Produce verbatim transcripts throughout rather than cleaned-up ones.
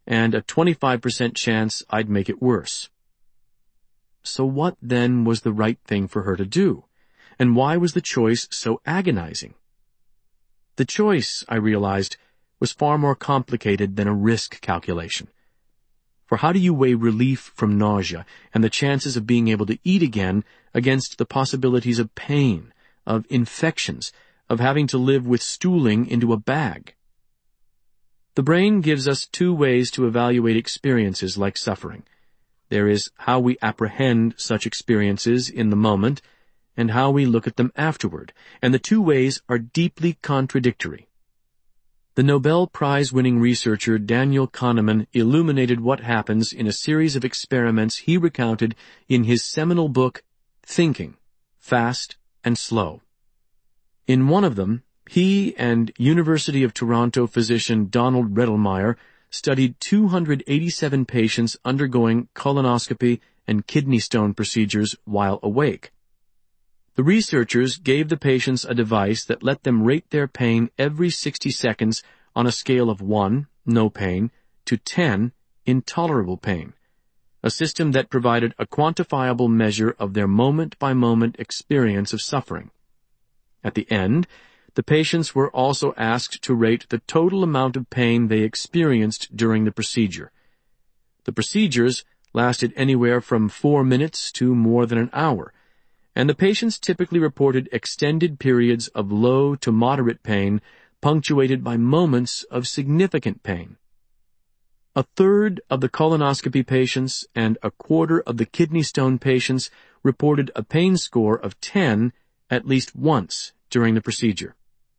and a twenty-five percent chance I'd make it worse. So what then was the right thing for her to do? And why was the choice so agonizing? The choice, I realized, was far more complicated than a risk calculation. For how do you weigh relief from nausea and the chances of being able to eat again against the possibilities of pain, of infections, of having to live with stooling into a bag? The brain gives us two ways to evaluate experiences like suffering. There is how we apprehend such experiences in the moment, and how we look at them afterward, and the two ways are deeply contradictory. The Nobel Prize-winning researcher Daniel Kahneman illuminated what happens in a series of experiments he recounted in his seminal book, Thinking, Fast and Slow. In one of them, he and University of Toronto physician Donald Rettelmeyer studied two hundred eighty-seven patients undergoing colonoscopy and kidney stone procedures while awake. The researchers gave the patients a device that let them rate their pain every sixty seconds on a scale of one, no pain, to ten, intolerable pain, a system that provided a quantifiable measure of their moment-by-moment experience of suffering. At the end, the patients were also asked to rate the total amount of pain they experienced during the procedure. The procedures lasted anywhere from four minutes to more than an hour, and the patients typically reported extended periods of low to moderate pain punctuated by moments of significant pain. A third of the colonoscopy patients and a quarter of the kidney stone patients reported a pain score of ten at least once during the procedure.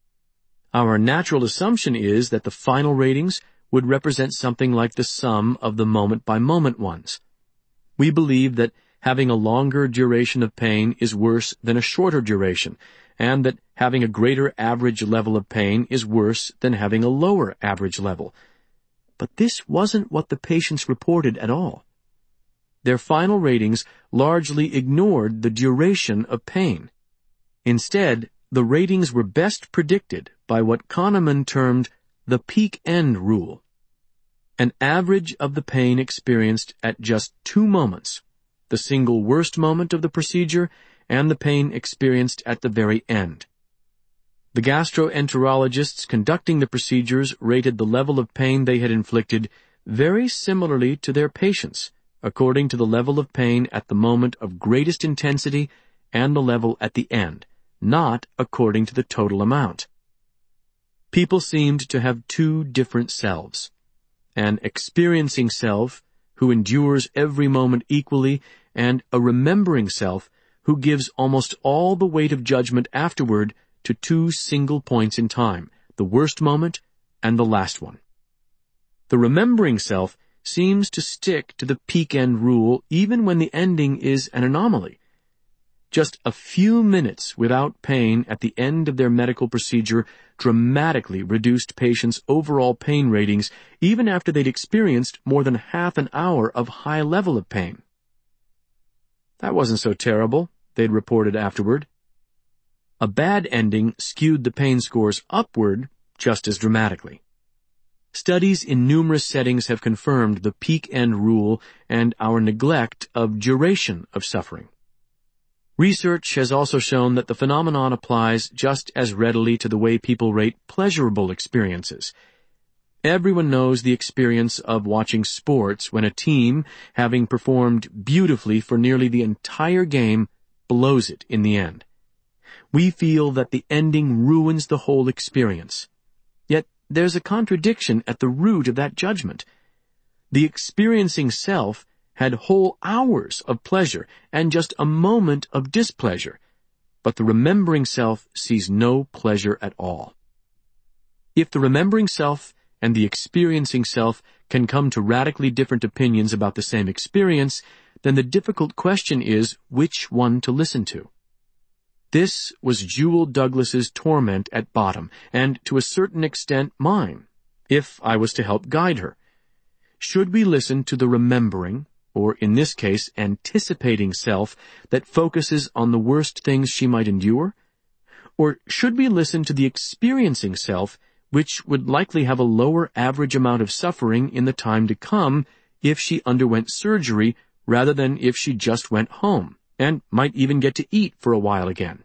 Our natural assumption is that the final ratings would represent something like the sum of the moment-by-moment ones. We believe that having a longer duration of pain is worse than a shorter duration, and that having a greater average level of pain is worse than having a lower average level. But this wasn't what the patients reported at all. Their final ratings largely ignored the duration of pain. Instead, the ratings were best predicted by what Kahneman termed the peak end rule, an average of the pain experienced at just two moments, the single worst moment of the procedure and the pain experienced at the very end. The gastroenterologists conducting the procedures rated the level of pain they had inflicted very similarly to their patients, according to the level of pain at the moment of greatest intensity and the level at the end, not according to the total amount. People seemed to have two different selves. An experiencing self, who endures every moment equally, and a remembering self, who gives almost all the weight of judgment afterward to two single points in time, the worst moment and the last one. The remembering self seems to stick to the peak end rule even when the ending is an anomaly. Just a few minutes without pain at the end of their medical procedure dramatically reduced patients' overall pain ratings even after they'd experienced more than half an hour of high level of pain. That wasn't so terrible, they'd reported afterward. A bad ending skewed the pain scores upward just as dramatically. Studies in numerous settings have confirmed the peak end rule and our neglect of duration of suffering. Research has also shown that the phenomenon applies just as readily to the way people rate pleasurable experiences. Everyone knows the experience of watching sports when a team, having performed beautifully for nearly the entire game, blows it in the end. We feel that the ending ruins the whole experience. Yet there's a contradiction at the root of that judgment. The experiencing self had whole hours of pleasure and just a moment of displeasure, but the remembering self sees no pleasure at all. If the remembering self and the experiencing self can come to radically different opinions about the same experience, then the difficult question is which one to listen to. This was Jewel Douglas's torment at bottom, and to a certain extent mine, if I was to help guide her. Should we listen to the remembering, or in this case, anticipating self that focuses on the worst things she might endure? Or should we listen to the experiencing self, which would likely have a lower average amount of suffering in the time to come if she underwent surgery rather than if she just went home, and might even get to eat for a while again.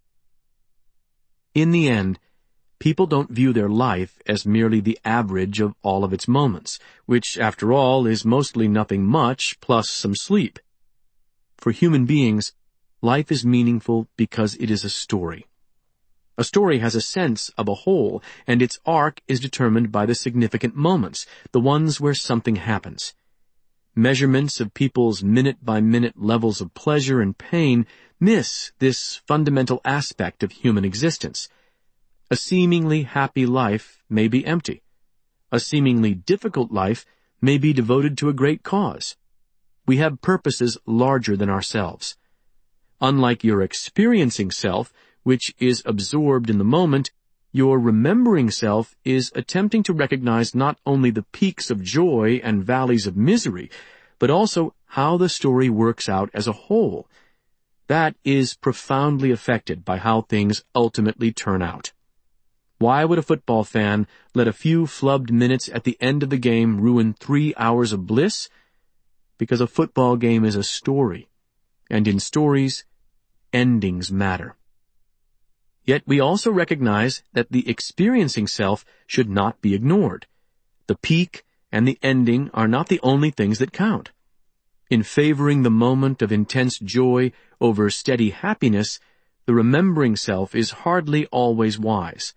In the end, people don't view their life as merely the average of all of its moments, which, after all, is mostly nothing much plus some sleep. For human beings, life is meaningful because it is a story. A story has a sense of a whole, and its arc is determined by the significant moments, the ones where something happens. Measurements of people's minute-by-minute levels of pleasure and pain miss this fundamental aspect of human existence. A seemingly happy life may be empty. A seemingly difficult life may be devoted to a great cause. We have purposes larger than ourselves. Unlike your experiencing self, which is absorbed in the moment, your remembering self is attempting to recognize not only the peaks of joy and valleys of misery, but also how the story works out as a whole. That is profoundly affected by how things ultimately turn out. Why would a football fan let a few flubbed minutes at the end of the game ruin three hours of bliss? Because a football game is a story, and in stories, endings matter. Yet we also recognize that the experiencing self should not be ignored. The peak and the ending are not the only things that count. In favoring the moment of intense joy over steady happiness, the remembering self is hardly always wise.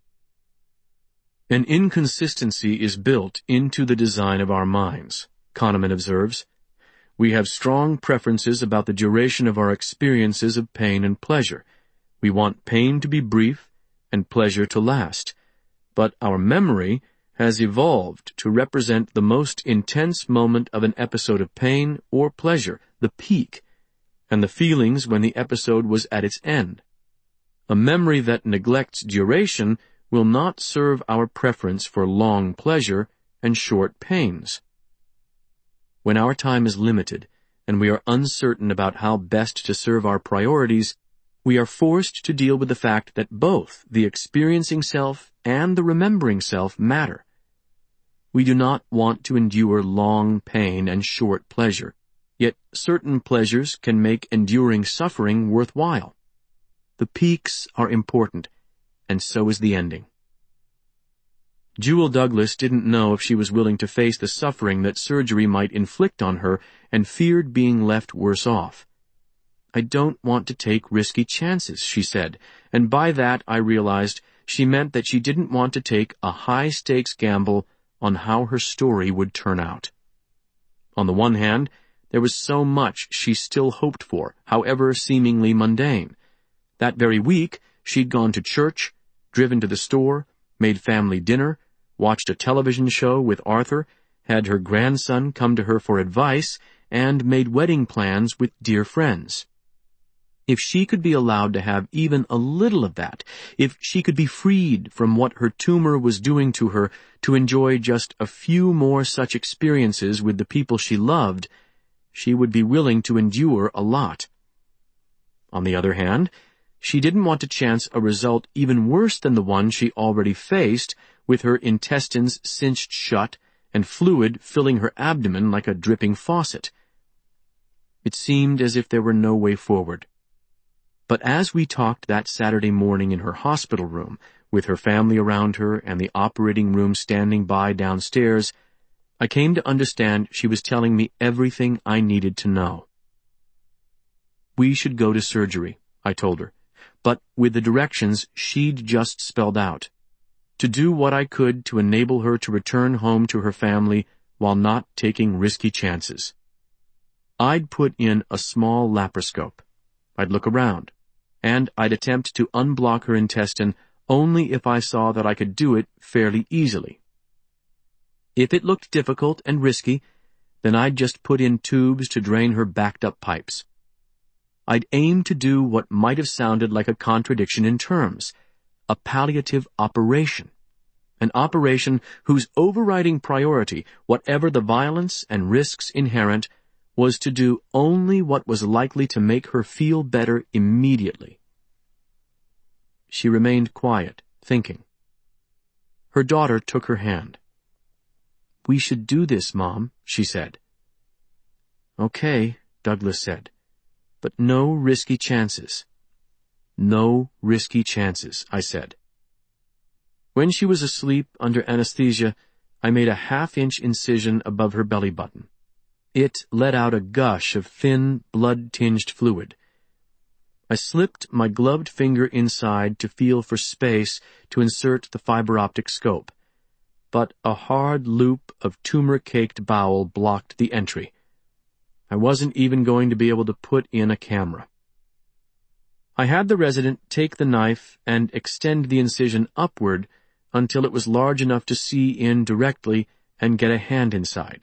An inconsistency is built into the design of our minds, Kahneman observes. We have strong preferences about the duration of our experiences of pain and pleasure. We want pain to be brief and pleasure to last. But our memory has evolved to represent the most intense moment of an episode of pain or pleasure, the peak, and the feelings when the episode was at its end. A memory that neglects duration will not serve our preference for long pleasure and short pains. When our time is limited and we are uncertain about how best to serve our priorities, we are forced to deal with the fact that both the experiencing self and the remembering self matter. We do not want to endure long pain and short pleasure, yet certain pleasures can make enduring suffering worthwhile. The peaks are important, and so is the ending. Jewel Douglas didn't know if she was willing to face the suffering that surgery might inflict on her and feared being left worse off. I don't want to take risky chances, she said, and by that I realized she meant that she didn't want to take a high-stakes gamble on how her story would turn out. On the one hand, there was so much she still hoped for, however seemingly mundane. That very week, she'd gone to church, driven to the store, made family dinner, watched a television show with Arthur, had her grandson come to her for advice, and made wedding plans with dear friends. If she could be allowed to have even a little of that, if she could be freed from what her tumor was doing to her to enjoy just a few more such experiences with the people she loved, she would be willing to endure a lot. On the other hand, she didn't want to chance a result even worse than the one she already faced, with her intestines cinched shut and fluid filling her abdomen like a dripping faucet. It seemed as if there were no way forward. But as we talked that Saturday morning in her hospital room, with her family around her and the operating room standing by downstairs, I came to understand she was telling me everything I needed to know. We should go to surgery, I told her, but with the directions she'd just spelled out. To do what I could to enable her to return home to her family while not taking risky chances. I'd put in a small laparoscope. I'd look around, and I'd attempt to unblock her intestine only if I saw that I could do it fairly easily. If it looked difficult and risky, then I'd just put in tubes to drain her backed-up pipes. I'd aim to do what might have sounded like a contradiction in terms, a palliative operation, an operation whose overriding priority, whatever the violence and risks inherent, was to do only what was likely to make her feel better immediately. She remained quiet, thinking. Her daughter took her hand. "We should do this, Mom," she said. "Okay," Douglas said, "but no risky chances." "No risky chances," I said. When she was asleep under anesthesia, I made a half-inch incision above her belly button. It let out a gush of thin, blood-tinged fluid. I slipped my gloved finger inside to feel for space to insert the fiber-optic scope, but a hard loop of tumor-caked bowel blocked the entry. I wasn't even going to be able to put in a camera. I had the resident take the knife and extend the incision upward until it was large enough to see in directly and get a hand inside.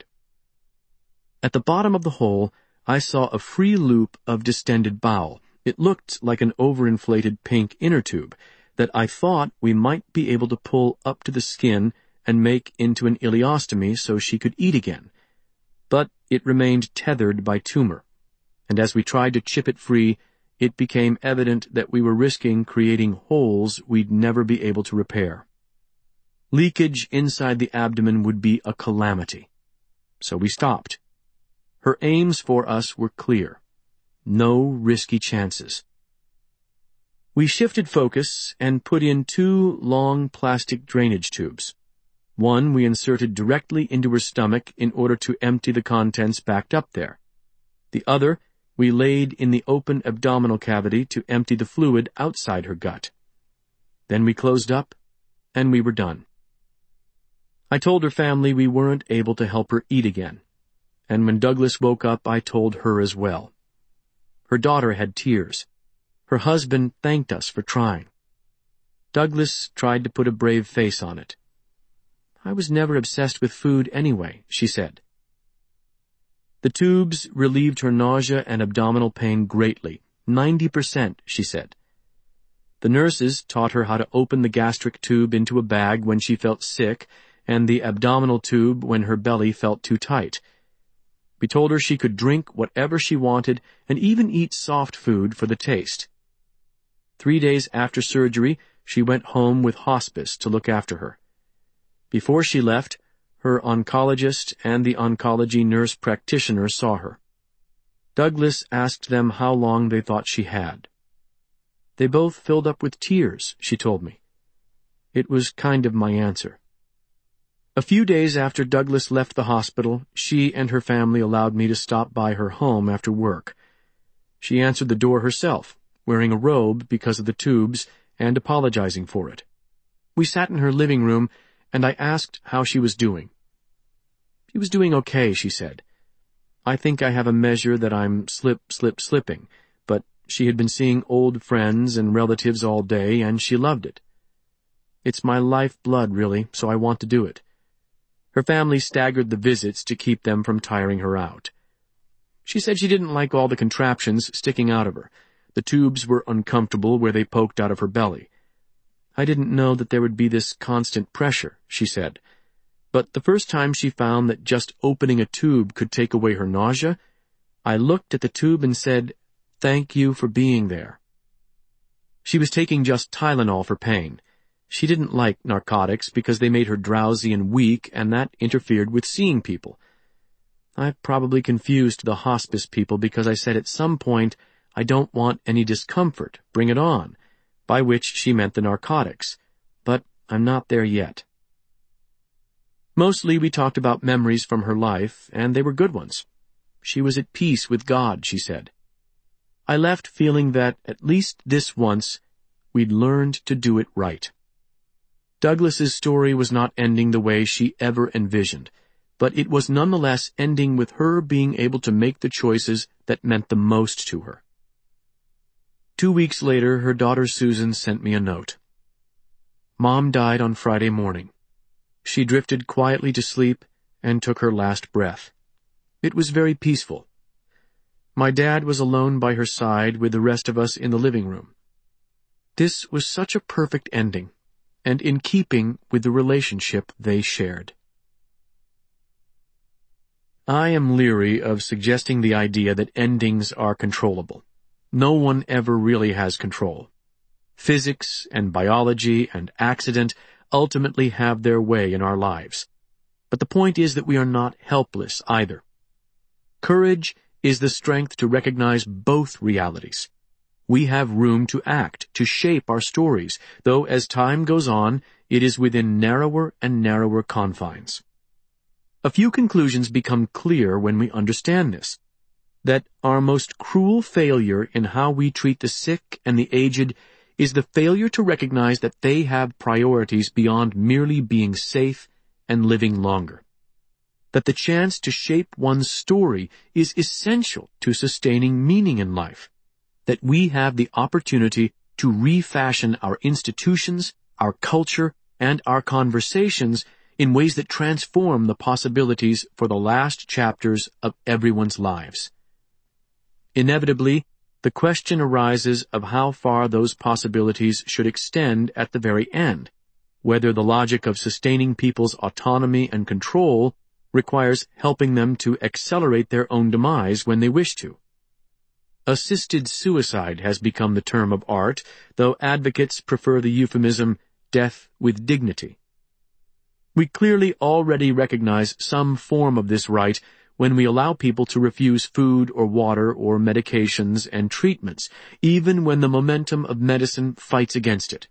At the bottom of the hole, I saw a free loop of distended bowel. It looked like an overinflated pink inner tube that I thought we might be able to pull up to the skin and make into an ileostomy so she could eat again. But it remained tethered by tumor, and as we tried to chip it free, it became evident that we were risking creating holes we'd never be able to repair. Leakage inside the abdomen would be a calamity. So we stopped. Her aims for us were clear. No risky chances. We shifted focus and put in two long plastic drainage tubes. One we inserted directly into her stomach in order to empty the contents backed up there. The other we laid in the open abdominal cavity to empty the fluid outside her gut. Then we closed up, and we were done. I told her family we weren't able to help her eat again, and when Douglas woke up, I told her as well. Her daughter had tears. Her husband thanked us for trying. Douglas tried to put a brave face on it. "I was never obsessed with food anyway," she said. The tubes relieved her nausea and abdominal pain greatly. Ninety percent, she said. The nurses taught her how to open the gastric tube into a bag when she felt sick and the abdominal tube when her belly felt too tight. We told her she could drink whatever she wanted and even eat soft food for the taste. Three days after surgery, she went home with hospice to look after her. Before she left, her oncologist and the oncology nurse practitioner saw her. Douglas asked them how long they thought she had. They both filled up with tears, she told me. It was kind of my answer. A few days after Douglas left the hospital, she and her family allowed me to stop by her home after work. She answered the door herself, wearing a robe because of the tubes and apologizing for it. We sat in her living room, and I asked how she was doing. She was doing okay, she said. I think I have a measure that I'm slip, slip, slipping, but she had been seeing old friends and relatives all day, and she loved it. It's my lifeblood, really, so I want to do it. Her family staggered the visits to keep them from tiring her out. She said she didn't like all the contraptions sticking out of her. The tubes were uncomfortable where they poked out of her belly. I didn't know that there would be this constant pressure, she said. But the first time she found that just opening a tube could take away her nausea, I looked at the tube and said, "Thank you for being there." She was taking just Tylenol for pain. She didn't like narcotics because they made her drowsy and weak, and that interfered with seeing people. I probably confused the hospice people because I said at some point, "I don't want any discomfort, bring it on," by which she meant the narcotics. But I'm not there yet. Mostly we talked about memories from her life, and they were good ones. She was at peace with God, she said. I left feeling that, at least this once, we'd learned to do it right. Douglas's story was not ending the way she ever envisioned, but it was nonetheless ending with her being able to make the choices that meant the most to her. Two weeks later, her daughter Susan sent me a note. Mom died on Friday morning. She drifted quietly to sleep and took her last breath. It was very peaceful. My dad was alone by her side with the rest of us in the living room. This was such a perfect ending, and in keeping with the relationship they shared. I am leery of suggesting the idea that endings are controllable. No one ever really has control. Physics and biology and accident ultimately have their way in our lives. But the point is that we are not helpless either. Courage is the strength to recognize both realities. We have room to act, to shape our stories, though as time goes on, it is within narrower and narrower confines. A few conclusions become clear when we understand this. That our most cruel failure in how we treat the sick and the aged is the failure to recognize that they have priorities beyond merely being safe and living longer. That the chance to shape one's story is essential to sustaining meaning in life. That we have the opportunity to refashion our institutions, our culture, and our conversations in ways that transform the possibilities for the last chapters of everyone's lives. Inevitably, the question arises of how far those possibilities should extend at the very end, whether the logic of sustaining people's autonomy and control requires helping them to accelerate their own demise when they wish to. Assisted suicide has become the term of art, though advocates prefer the euphemism death with dignity. We clearly already recognize some form of this right when we allow people to refuse food or water or medications and treatments, even when the momentum of medicine fights against it.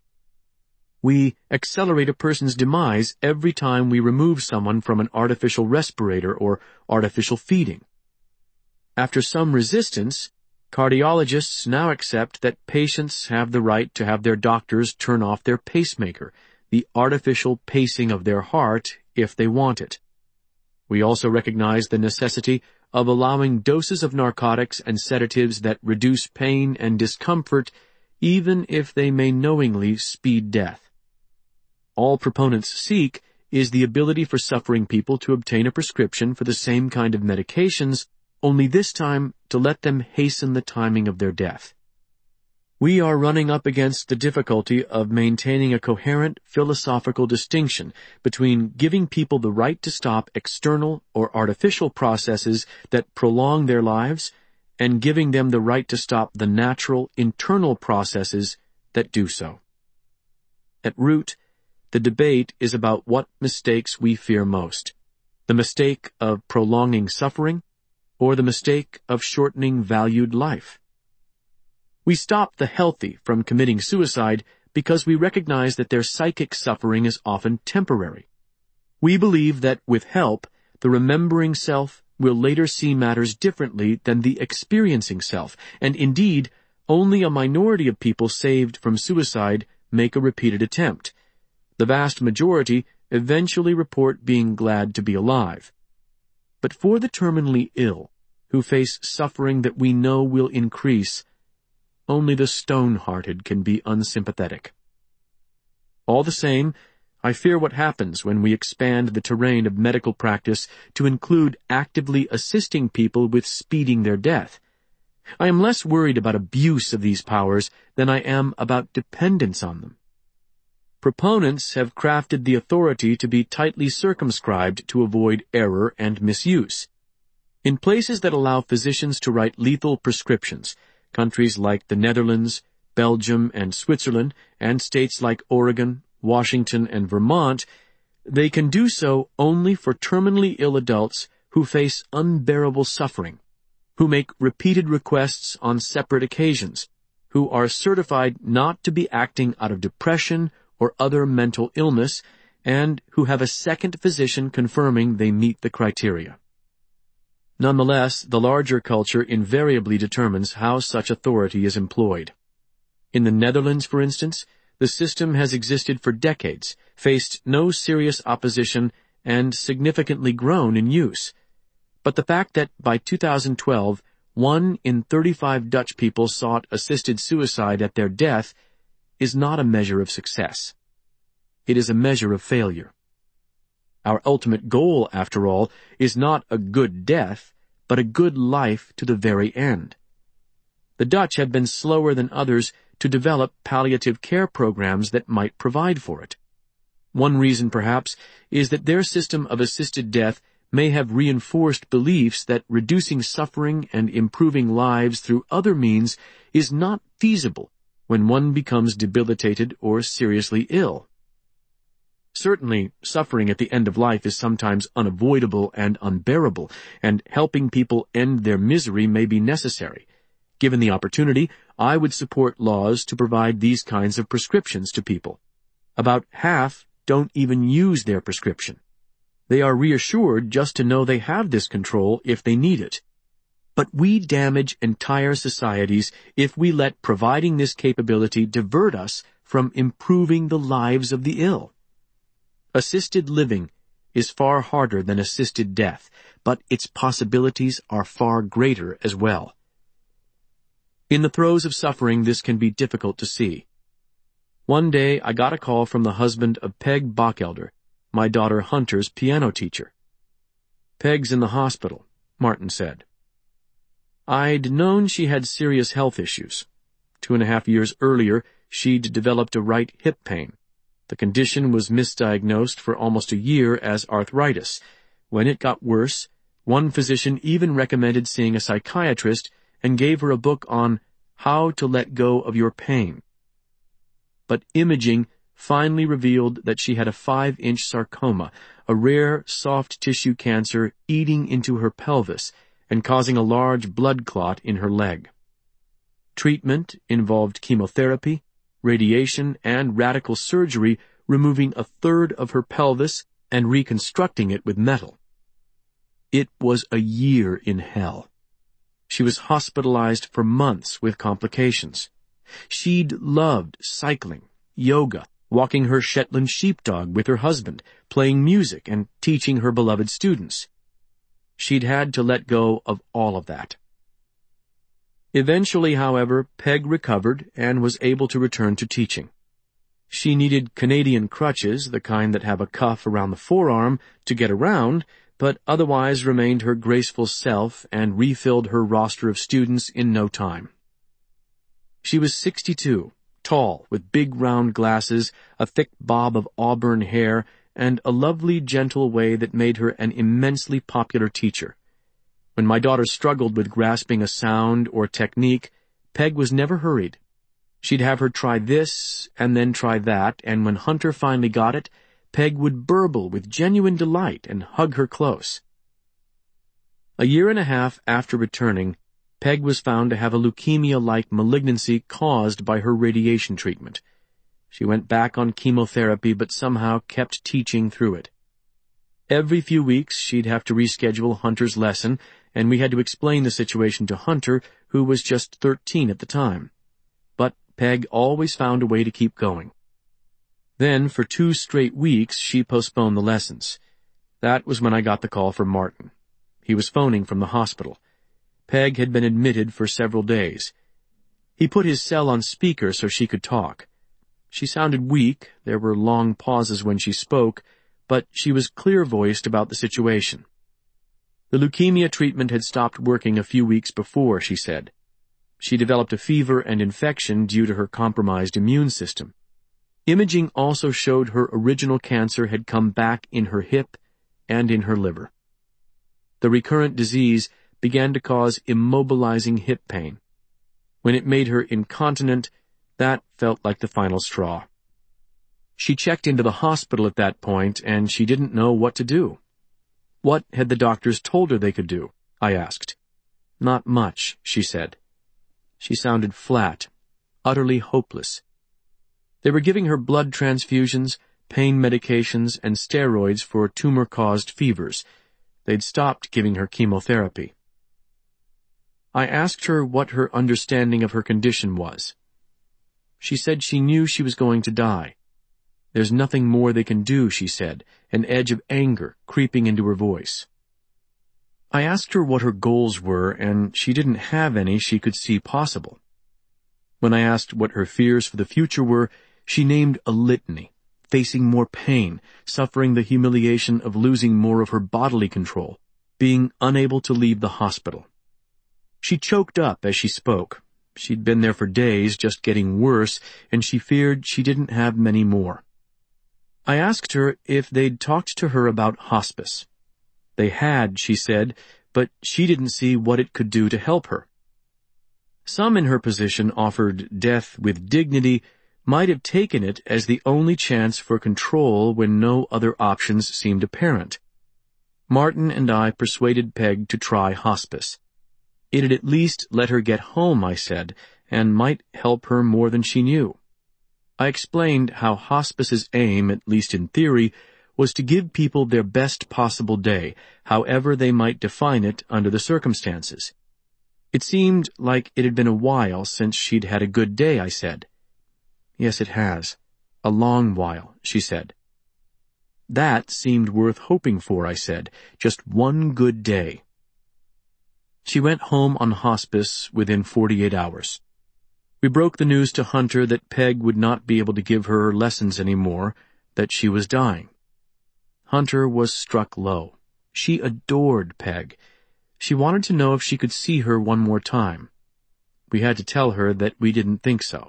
We accelerate a person's demise every time we remove someone from an artificial respirator or artificial feeding. After some resistance, cardiologists now accept that patients have the right to have their doctors turn off their pacemaker, the artificial pacing of their heart, if they want it. We also recognize the necessity of allowing doses of narcotics and sedatives that reduce pain and discomfort, even if they may knowingly speed death. All proponents seek is the ability for suffering people to obtain a prescription for the same kind of medications, only this time to let them hasten the timing of their death. We are running up against the difficulty of maintaining a coherent philosophical distinction between giving people the right to stop external or artificial processes that prolong their lives and giving them the right to stop the natural internal processes that do so. At root, the debate is about what mistakes we fear most: the mistake of prolonging suffering or the mistake of shortening valued life. We stop the healthy from committing suicide because we recognize that their psychic suffering is often temporary. We believe that with help, the remembering self will later see matters differently than the experiencing self, and indeed, only a minority of people saved from suicide make a repeated attempt. The vast majority eventually report being glad to be alive. But for the terminally ill, who face suffering that we know will increase, only the stone-hearted can be unsympathetic. All the same, I fear what happens when we expand the terrain of medical practice to include actively assisting people with speeding their death. I am less worried about abuse of these powers than I am about dependence on them. Proponents have crafted the authority to be tightly circumscribed to avoid error and misuse. In places that allow physicians to write lethal prescriptions, countries like the Netherlands, Belgium, and Switzerland, and states like Oregon, Washington, and Vermont, they can do so only for terminally ill adults who face unbearable suffering, who make repeated requests on separate occasions, who are certified not to be acting out of depression or other mental illness, and who have a second physician confirming they meet the criteria. Nonetheless, the larger culture invariably determines how such authority is employed. In the Netherlands, for instance, the system has existed for decades, faced no serious opposition, and significantly grown in use. But the fact that by two thousand twelve, one in thirty-five Dutch people sought assisted suicide at their death is not a measure of success. It is a measure of failure. Our ultimate goal, after all, is not a good death, but a good life to the very end. The Dutch have been slower than others to develop palliative care programs that might provide for it. One reason, perhaps, is that their system of assisted death may have reinforced beliefs that reducing suffering and improving lives through other means is not feasible when one becomes debilitated or seriously ill. Certainly, suffering at the end of life is sometimes unavoidable and unbearable, and helping people end their misery may be necessary. Given the opportunity, I would support laws to provide these kinds of prescriptions to people. About half don't even use their prescription. They are reassured just to know they have this control if they need it. But we damage entire societies if we let providing this capability divert us from improving the lives of the ill. Assisted living is far harder than assisted death, but its possibilities are far greater as well. In the throes of suffering, this can be difficult to see. One day, I got a call from the husband of Peg Bockelder, my daughter Hunter's piano teacher. "Peg's in the hospital," Martin said. I'd known she had serious health issues. Two and a half years earlier, she'd developed a right hip pain. The condition was misdiagnosed for almost a year as arthritis. When it got worse, one physician even recommended seeing a psychiatrist and gave her a book on how to let go of your pain. But imaging finally revealed that she had a five-inch sarcoma, a rare soft tissue cancer eating into her pelvis and causing a large blood clot in her leg. Treatment involved chemotherapy, radiation, and radical surgery, removing a third of her pelvis and reconstructing it with metal. It was a year in hell. She was hospitalized for months with complications. She'd loved cycling, yoga, walking her Shetland sheepdog with her husband, playing music, and teaching her beloved students. She'd had to let go of all of that. Eventually, however, Peg recovered and was able to return to teaching. She needed Canadian crutches, the kind that have a cuff around the forearm, to get around, but otherwise remained her graceful self and refilled her roster of students in no time. She was sixty-two, tall, with big round glasses, a thick bob of auburn hair, and a lovely, gentle way that made her an immensely popular teacher. When my daughter struggled with grasping a sound or technique, Peg was never hurried. She'd have her try this and then try that, and when Hunter finally got it, Peg would burble with genuine delight and hug her close. A year and a half after returning, Peg was found to have a leukemia-like malignancy caused by her radiation treatment. She went back on chemotherapy but somehow kept teaching through it. Every few weeks she'd have to reschedule Hunter's lesson, and we had to explain the situation to Hunter, who was just thirteen at the time. But Peg always found a way to keep going. Then, for two straight weeks, she postponed the lessons. That was when I got the call from Martin. He was phoning from the hospital. Peg had been admitted for several days. He put his cell on speaker so she could talk. She sounded weak, there were long pauses when she spoke, but she was clear-voiced about the situation. The leukemia treatment had stopped working a few weeks before, she said. She developed a fever and infection due to her compromised immune system. Imaging also showed her original cancer had come back in her hip and in her liver. The recurrent disease began to cause immobilizing hip pain. When it made her incontinent, that felt like the final straw. She checked into the hospital at that point, and she didn't know what to do. What had the doctors told her they could do? I asked. Not much, she said. She sounded flat, utterly hopeless. They were giving her blood transfusions, pain medications, and steroids for tumor-caused fevers. They'd stopped giving her chemotherapy. I asked her what her understanding of her condition was. She said she knew she was going to die. There's nothing more they can do, she said, an edge of anger creeping into her voice. I asked her what her goals were, and she didn't have any she could see possible. When I asked what her fears for the future were, she named a litany, facing more pain, suffering the humiliation of losing more of her bodily control, being unable to leave the hospital. She choked up as she spoke. She'd been there for days, just getting worse, and she feared she didn't have many more. I asked her if they'd talked to her about hospice. They had, she said, but she didn't see what it could do to help her. Some in her position offered death with dignity, might have taken it as the only chance for control when no other options seemed apparent. Martin and I persuaded Peg to try hospice. It'd at least let her get home, I said, and might help her more than she knew. I explained how hospice's aim, at least in theory, was to give people their best possible day, however they might define it under the circumstances. It seemed like it had been a while since she'd had a good day, I said. Yes, it has. A long while, she said. That seemed worth hoping for, I said. Just one good day. She went home on hospice within forty-eight hours. We broke the news to Hunter that Peg would not be able to give her lessons anymore, that she was dying. Hunter was struck low. She adored Peg. She wanted to know if she could see her one more time. We had to tell her that we didn't think so.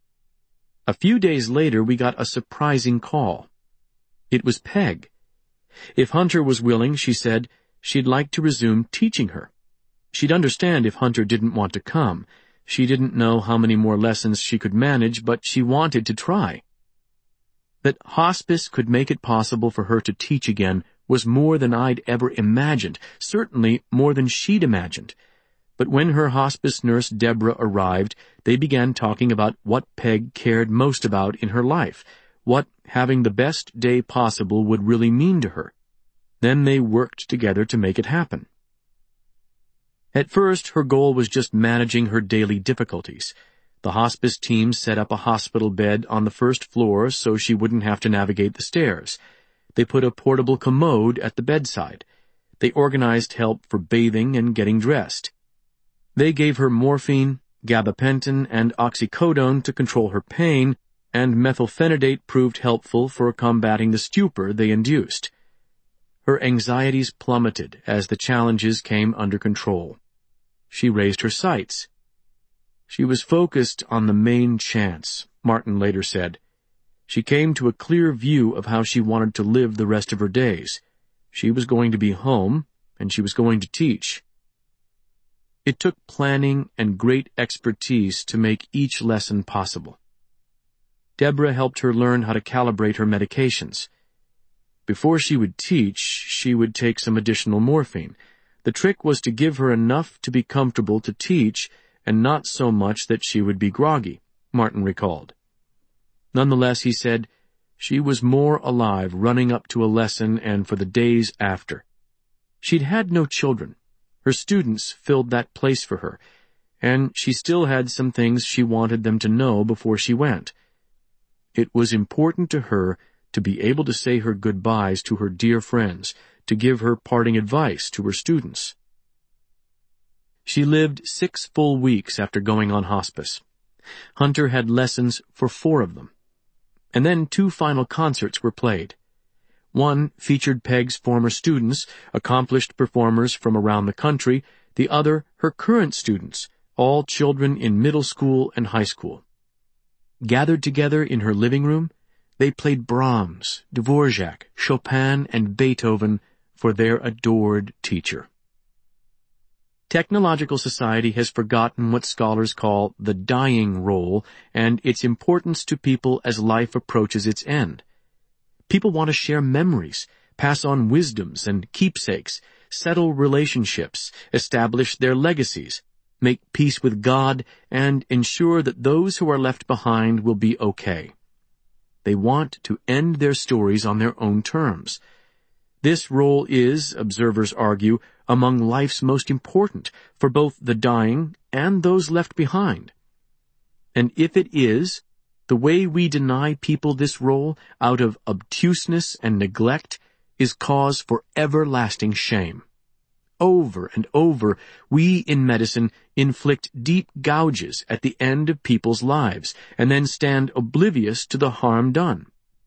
A few days later, we got a surprising call. It was Peg. If Hunter was willing, she said, she'd like to resume teaching her. She'd understand if Hunter didn't want to come. She didn't know how many more lessons she could manage, but she wanted to try. That hospice could make it possible for her to teach again was more than I'd ever imagined, certainly more than she'd imagined. But when her hospice nurse Deborah arrived, they began talking about what Peg cared most about in her life, what having the best day possible would really mean to her. Then they worked together to make it happen. At first, her goal was just managing her daily difficulties. The hospice team set up a hospital bed on the first floor so she wouldn't have to navigate the stairs. They put a portable commode at the bedside. They organized help for bathing and getting dressed. They gave her morphine, gabapentin, and oxycodone to control her pain, and methylphenidate proved helpful for combating the stupor they induced. Her anxieties plummeted as the challenges came under control. She raised her sights. She was focused on the main chance, Martin later said. She came to a clear view of how she wanted to live the rest of her days. She was going to be home, and she was going to teach. It took planning and great expertise to make each lesson possible. Deborah helped her learn how to calibrate her medications. Before she would teach, she would take some additional morphine. The trick was to give her enough to be comfortable to teach, and not so much that she would be groggy, Martin recalled. Nonetheless, he said, she was more alive running up to a lesson and for the days after. She'd had no children. Her students filled that place for her, and she still had some things she wanted them to know before she went. It was important to her to be able to say her goodbyes to her dear friends, to give her parting advice to her students. She lived six full weeks after going on hospice. Hunter had lessons for four of them. And then two final concerts were played. One featured Peg's former students, accomplished performers from around the country, the other her current students, all children in middle school and high school. Gathered together in her living room, they played Brahms, Dvorak, Chopin, and Beethoven for their adored teacher. Technological society has forgotten what scholars call the dying role and its importance to people as life approaches its end. People want to share memories, pass on wisdoms and keepsakes, settle relationships, establish their legacies, make peace with God, and ensure that those who are left behind will be okay. They want to end their stories on their own terms. This role is, observers argue, among life's most important for both the dying and those left behind. And if it is, the way we deny people this role out of obtuseness and neglect is cause for everlasting shame. Over and over, we in medicine inflict deep gouges at the end of people's lives and then stand oblivious to the harm done.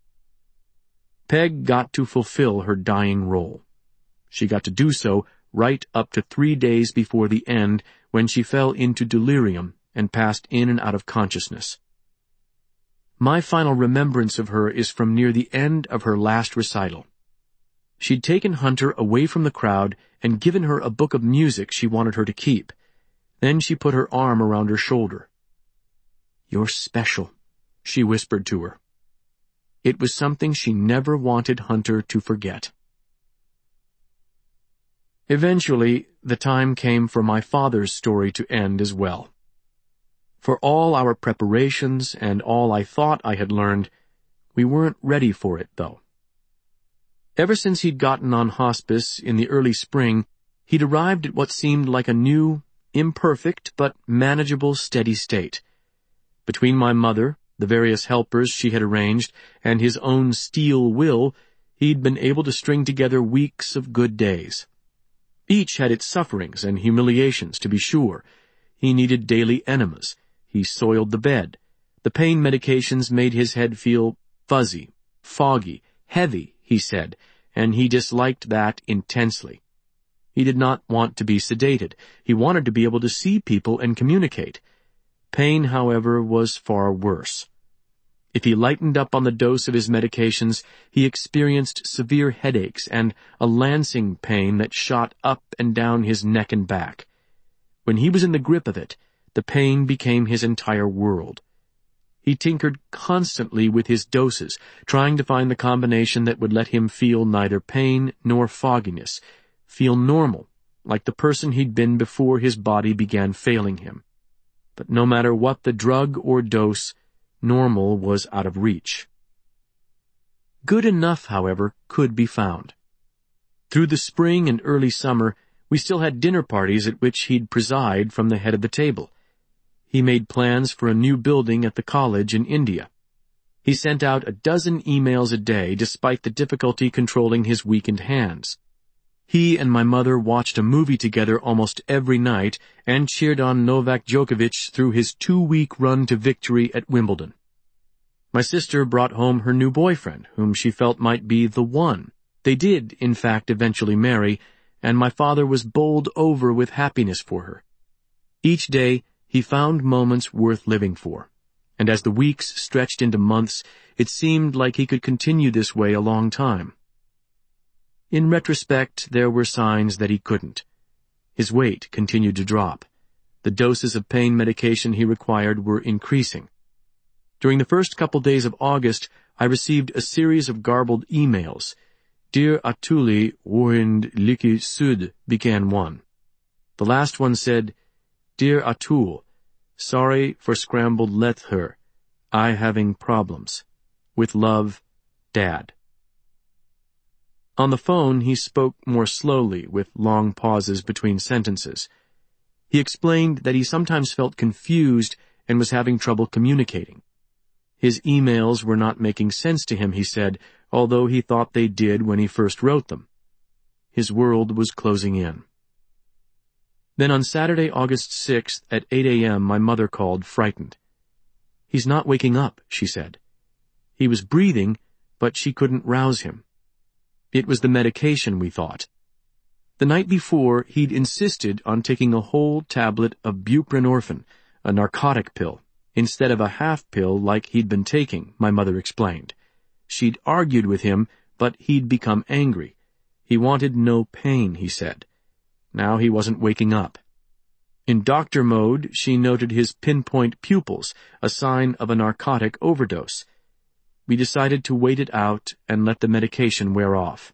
Peg got to fulfill her dying role. She got to do so right up to three days before the end, when she fell into delirium and passed in and out of consciousness. My final remembrance of her is from near the end of her last recital. She'd taken Hunter away from the crowd and given her a book of music she wanted her to keep. Then she put her arm around her shoulder. "You're special," she whispered to her. It was something she never wanted Hunter to forget. Eventually, the time came for my father's story to end as well. For all our preparations and all I thought I had learned, we weren't ready for it, though. Ever since he'd gotten on hospice in the early spring, he'd arrived at what seemed like a new, imperfect but manageable steady state. Between my mother, the various helpers she had arranged, and his own steel will, he'd been able to string together weeks of good days. Each had its sufferings and humiliations, to be sure. He needed daily enemas. He soiled the bed. The pain medications made his head feel fuzzy, foggy, heavy, he said, and he disliked that intensely. He did not want to be sedated. He wanted to be able to see people and communicate. Pain, however, was far worse. If he lightened up on the dose of his medications, he experienced severe headaches and a lancing pain that shot up and down his neck and back. When he was in the grip of it, the pain became his entire world. He tinkered constantly with his doses, trying to find the combination that would let him feel neither pain nor fogginess, feel normal, like the person he'd been before his body began failing him. But no matter what the drug or dose, normal was out of reach. Good enough, however, could be found. Through the spring and early summer, we still had dinner parties at which he'd preside from the head of the table. He made plans for a new building at the college in India. He sent out a dozen emails a day despite the difficulty controlling his weakened hands. He and my mother watched a movie together almost every night and cheered on Novak Djokovic through his two-week run to victory at Wimbledon. My sister brought home her new boyfriend, whom she felt might be the one. They did, in fact, eventually marry, and my father was bowled over with happiness for her. Each day, he found moments worth living for, and as the weeks stretched into months, it seemed like he could continue this way a long time. In retrospect, there were signs that he couldn't. His weight continued to drop. The doses of pain medication he required were increasing. During the first couple days of August, I received a series of garbled emails. Dear Atuli, Wohind Liki Sud, began one. The last one said, Dear Atul, sorry for scrambled lether. I having problems. With love, Dad. On the phone, he spoke more slowly, with long pauses between sentences. He explained that he sometimes felt confused and was having trouble communicating. His emails were not making sense to him, he said, although he thought they did when he first wrote them. His world was closing in. Then on Saturday, August sixth, at eight a.m., my mother called, frightened. He's not waking up, she said. He was breathing, but she couldn't rouse him. It was the medication, we thought. The night before, he'd insisted on taking a whole tablet of buprenorphine, a narcotic pill, instead of a half pill like he'd been taking, my mother explained. She'd argued with him, but he'd become angry. He wanted no pain, he said. Now he wasn't waking up. In doctor mode, she noted his pinpoint pupils, a sign of a narcotic overdose. We decided to wait it out and let the medication wear off.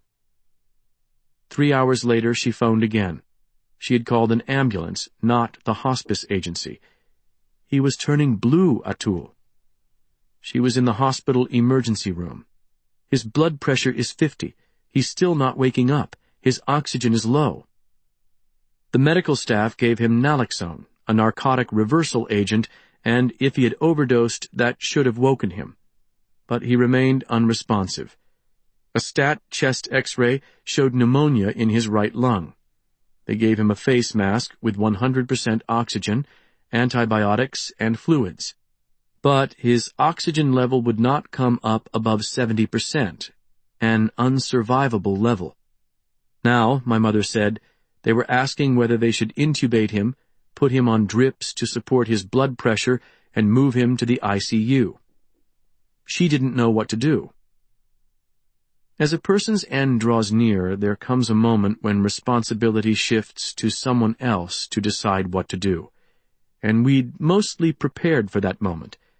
Three hours later, she phoned again. She had called an ambulance, not the hospice agency. He was turning blue, Atul. She was in the hospital emergency room. His blood pressure is fifty. He's still not waking up. His oxygen is low. The medical staff gave him naloxone, a narcotic reversal agent, and if he had overdosed, that should have woken him. But he remained unresponsive. A stat chest x-ray showed pneumonia in his right lung. They gave him a face mask with one hundred percent oxygen, antibiotics, and fluids. But his oxygen level would not come up above seventy percent, an unsurvivable level. Now, my mother said, they were asking whether they should intubate him, put him on drips to support his blood pressure, and move him to the I C U. She didn't know what to do. As a person's end draws near, there comes a moment when responsibility shifts to someone else to decide what to do. And we'd mostly prepared for that moment.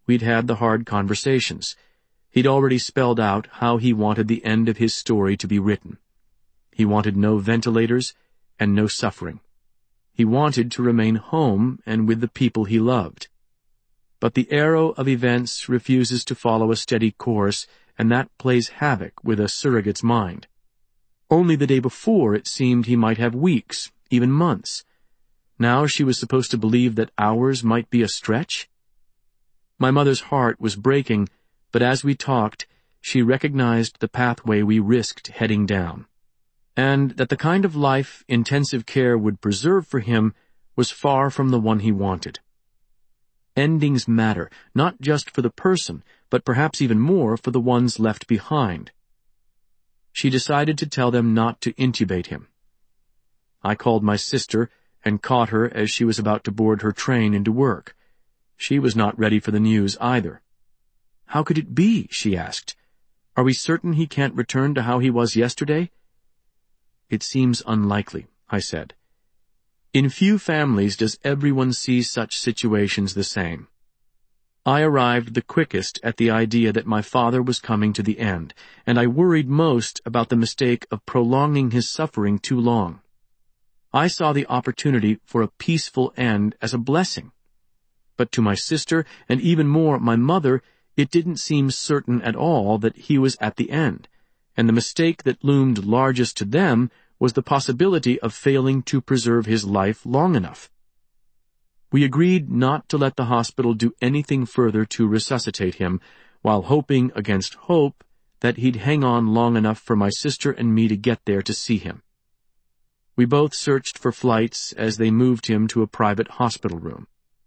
We'd had the hard conversations. He'd already spelled out how he wanted the end of his story to be written. He wanted no ventilators and no suffering. He wanted to remain home and with the people he loved. But the arrow of events refuses to follow a steady course, and that plays havoc with a surrogate's mind. Only the day before it seemed he might have weeks, even months. Now she was supposed to believe that hours might be a stretch? My mother's heart was breaking, but as we talked, she recognized the pathway we risked heading down, and that the kind of life intensive care would preserve for him was far from the one he wanted. Endings matter, not just for the person, but perhaps even more for the ones left behind. She decided to tell them not to intubate him. I called my sister and caught her as she was about to board her train into work. She was not ready for the news either. "How could it be?" she asked. "Are we certain he can't return to how he was yesterday?" "It seems unlikely," I said. In few families does everyone see such situations the same. I arrived the quickest at the idea that my father was coming to the end, and I worried most about the mistake of prolonging his suffering too long. I saw the opportunity for a peaceful end as a blessing. But to my sister, and even more my mother, it didn't seem certain at all that he was at the end, and the mistake that loomed largest to them was the possibility of failing to preserve his life long enough. We agreed not to let the hospital do anything further to resuscitate him, while hoping against hope that he'd hang on long enough for my sister and me to get there to see him. We both searched for flights as they moved him to a private hospital room.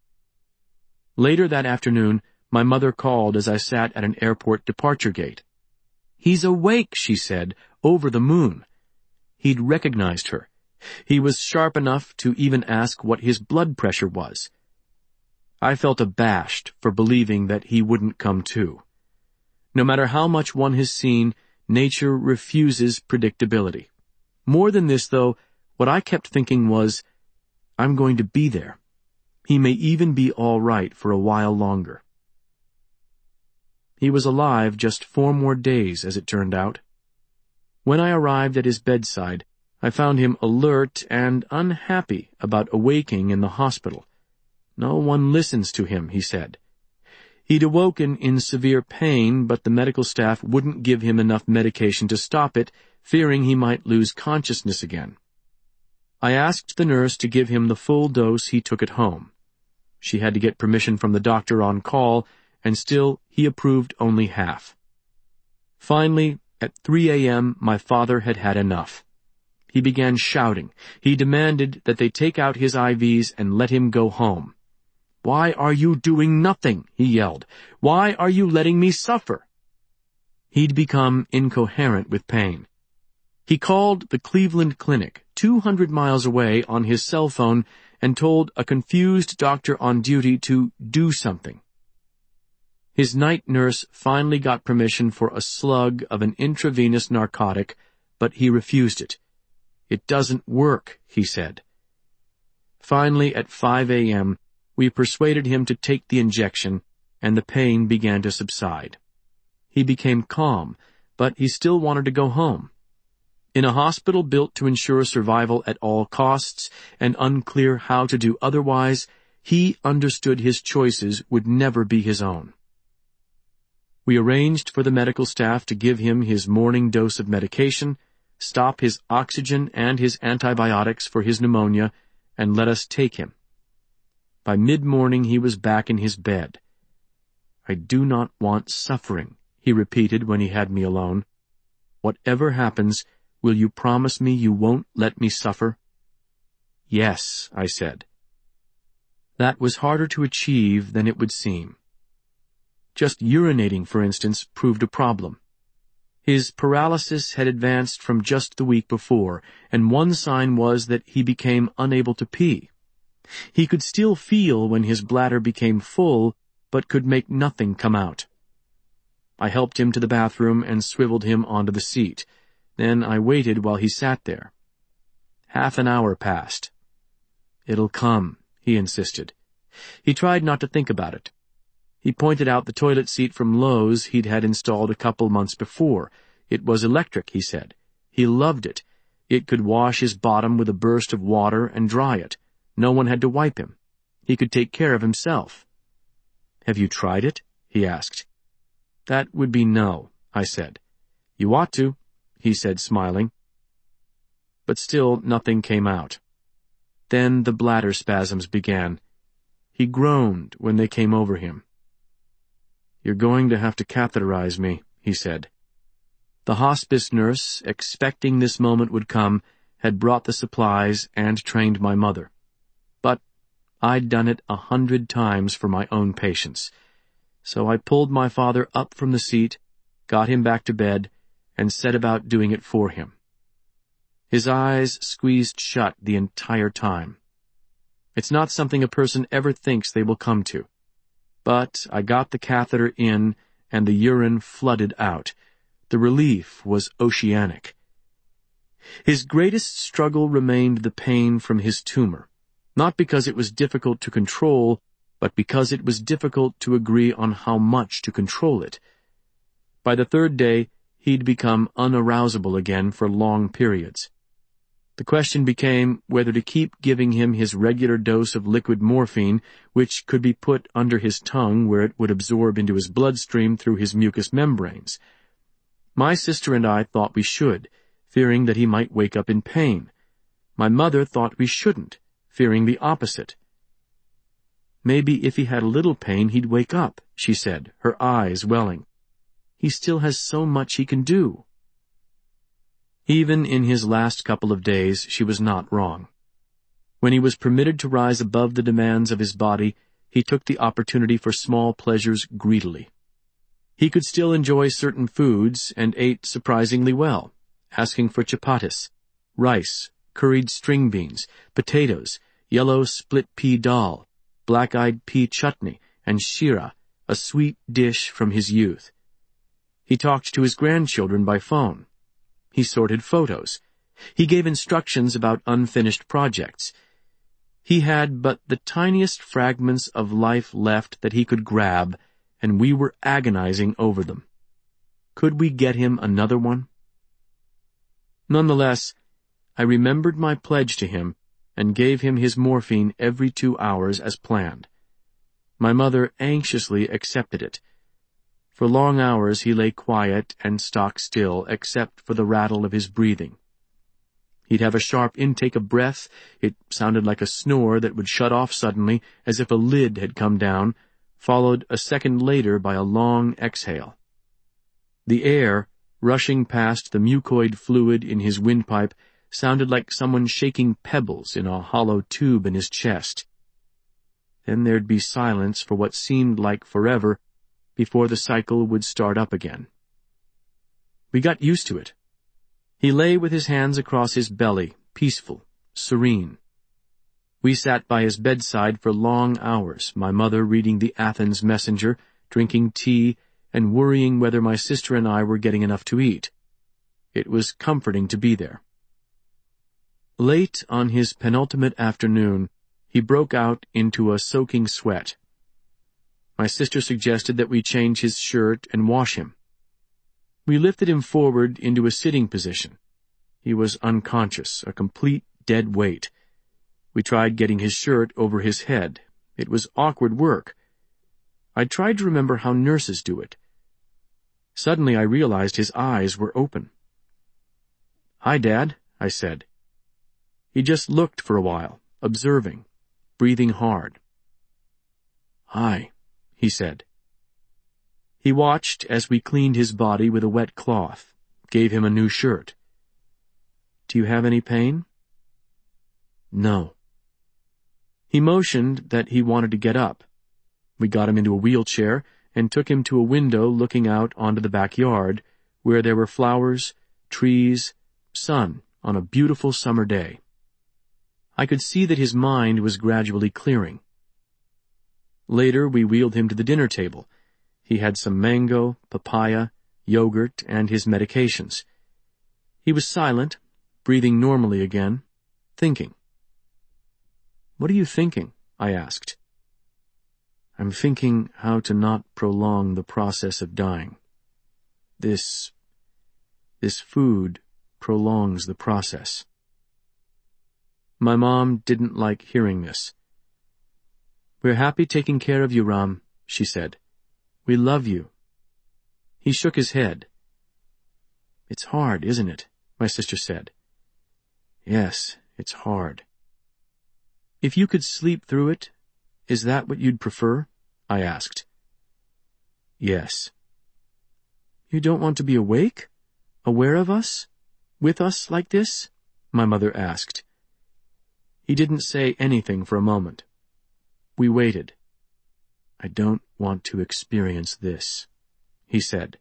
Later that afternoon, my mother called as I sat at an airport departure gate. "He's awake," she said, "over the moon." He'd recognized her. He was sharp enough to even ask what his blood pressure was. I felt abashed for believing that he wouldn't come to. No matter how much one has seen, nature refuses predictability. More than this, though, what I kept thinking was, I'm going to be there. He may even be all right for a while longer. He was alive just four more days, as it turned out. When I arrived at his bedside, I found him alert and unhappy about awaking in the hospital. "No one listens to him," he said. He'd awoken in severe pain, but the medical staff wouldn't give him enough medication to stop it, fearing he might lose consciousness again. I asked the nurse to give him the full dose he took at home. She had to get permission from the doctor on call, and still he approved only half. Finally, at three a.m., my father had had enough. He began shouting. He demanded that they take out his I Vs and let him go home. "Why are you doing nothing?" he yelled. "Why are you letting me suffer?" He'd become incoherent with pain. He called the Cleveland Clinic, two hundred miles away, on his cell phone and told a confused doctor on duty to do something. His night nurse finally got permission for a slug of an intravenous narcotic, but he refused it. "It doesn't work," he said. Finally, at five a.m., we persuaded him to take the injection, and the pain began to subside. He became calm, but he still wanted to go home. In a hospital built to ensure survival at all costs and unclear how to do otherwise, he understood his choices would never be his own. We arranged for the medical staff to give him his morning dose of medication, stop his oxygen and his antibiotics for his pneumonia, and let us take him. By mid-morning he was back in his bed. "I do not want suffering," he repeated when he had me alone. "Whatever happens, will you promise me you won't let me suffer?" "Yes," I said. That was harder to achieve than it would seem. Just urinating, for instance, proved a problem. His paralysis had advanced from just the week before, and one sign was that he became unable to pee. He could still feel when his bladder became full, but could make nothing come out. I helped him to the bathroom and swiveled him onto the seat. Then I waited while he sat there. Half an hour passed. "It'll come," he insisted. He tried not to think about it. He pointed out the toilet seat from Lowe's he'd had installed a couple months before. It was electric, he said. He loved it. It could wash his bottom with a burst of water and dry it. No one had to wipe him. He could take care of himself. "Have you tried it?" he asked. "That would be no," I said. "You ought to," he said, smiling. But still nothing came out. Then the bladder spasms began. He groaned when they came over him. "You're going to have to catheterize me," he said. The hospice nurse, expecting this moment would come, had brought the supplies and trained my mother. But I'd done it a hundred times for my own patients. So I pulled my father up from the seat, got him back to bed, and set about doing it for him. His eyes squeezed shut the entire time. It's not something a person ever thinks they will come to. But I got the catheter in, and the urine flooded out. The relief was oceanic. His greatest struggle remained the pain from his tumor, not because it was difficult to control, but because it was difficult to agree on how much to control it. By the third day, he'd become unarousable again for long periods. The question became whether to keep giving him his regular dose of liquid morphine, which could be put under his tongue where it would absorb into his bloodstream through his mucous membranes. My sister and I thought we should, fearing that he might wake up in pain. My mother thought we shouldn't, fearing the opposite. "Maybe if he had a little pain he'd wake up," she said, her eyes welling. "He still has so much he can do." Even in his last couple of days, she was not wrong. When he was permitted to rise above the demands of his body, he took the opportunity for small pleasures greedily. He could still enjoy certain foods and ate surprisingly well, asking for chapatis, rice, curried string beans, potatoes, yellow split pea dal, black-eyed pea chutney, and shira, a sweet dish from his youth. He talked to his grandchildren by phone. He sorted photos. He gave instructions about unfinished projects. He had but the tiniest fragments of life left that he could grab, and we were agonizing over them. Could we get him another one? Nonetheless, I remembered my pledge to him and gave him his morphine every two hours as planned. My mother anxiously accepted it. For long hours he lay quiet and stock still, except for the rattle of his breathing. He'd have a sharp intake of breath. It sounded like a snore that would shut off suddenly, as if a lid had come down, followed a second later by a long exhale. The air, rushing past the mucoid fluid in his windpipe, sounded like someone shaking pebbles in a hollow tube in his chest. Then there'd be silence for what seemed like forever, before the cycle would start up again. We got used to it. He lay with his hands across his belly, peaceful, serene. We sat by his bedside for long hours, my mother reading the Athens Messenger, drinking tea, and worrying whether my sister and I were getting enough to eat. It was comforting to be there. Late on his penultimate afternoon, he broke out into a soaking sweat. My sister suggested that we change his shirt and wash him. We lifted him forward into a sitting position. He was unconscious, a complete dead weight. We tried getting his shirt over his head. It was awkward work. I tried to remember how nurses do it. Suddenly I realized his eyes were open. "Hi, Dad," I said. He just looked for a while, observing, breathing hard. "Hi," he said. He watched as we cleaned his body with a wet cloth, gave him a new shirt. "Do you have any pain?" "No." He motioned that he wanted to get up. We got him into a wheelchair and took him to a window looking out onto the backyard, where there were flowers, trees, sun on a beautiful summer day. I could see that his mind was gradually clearing. Later, we wheeled him to the dinner table. He had some mango, papaya, yogurt, and his medications. He was silent, breathing normally again, thinking. "What are you thinking?" I asked. I'm thinking how to not prolong the process of dying. This, this food prolongs the process. My mom didn't like hearing this. We're happy taking care of you, Ram, she said. We love you. He shook his head. It's hard, isn't it? My sister said. Yes, it's hard. If you could sleep through it, is that what you'd prefer? I asked. Yes. You don't want to be awake? Aware of us? With us like this? My mother asked. He didn't say anything for a moment. We waited. I don't want to experience this, he said.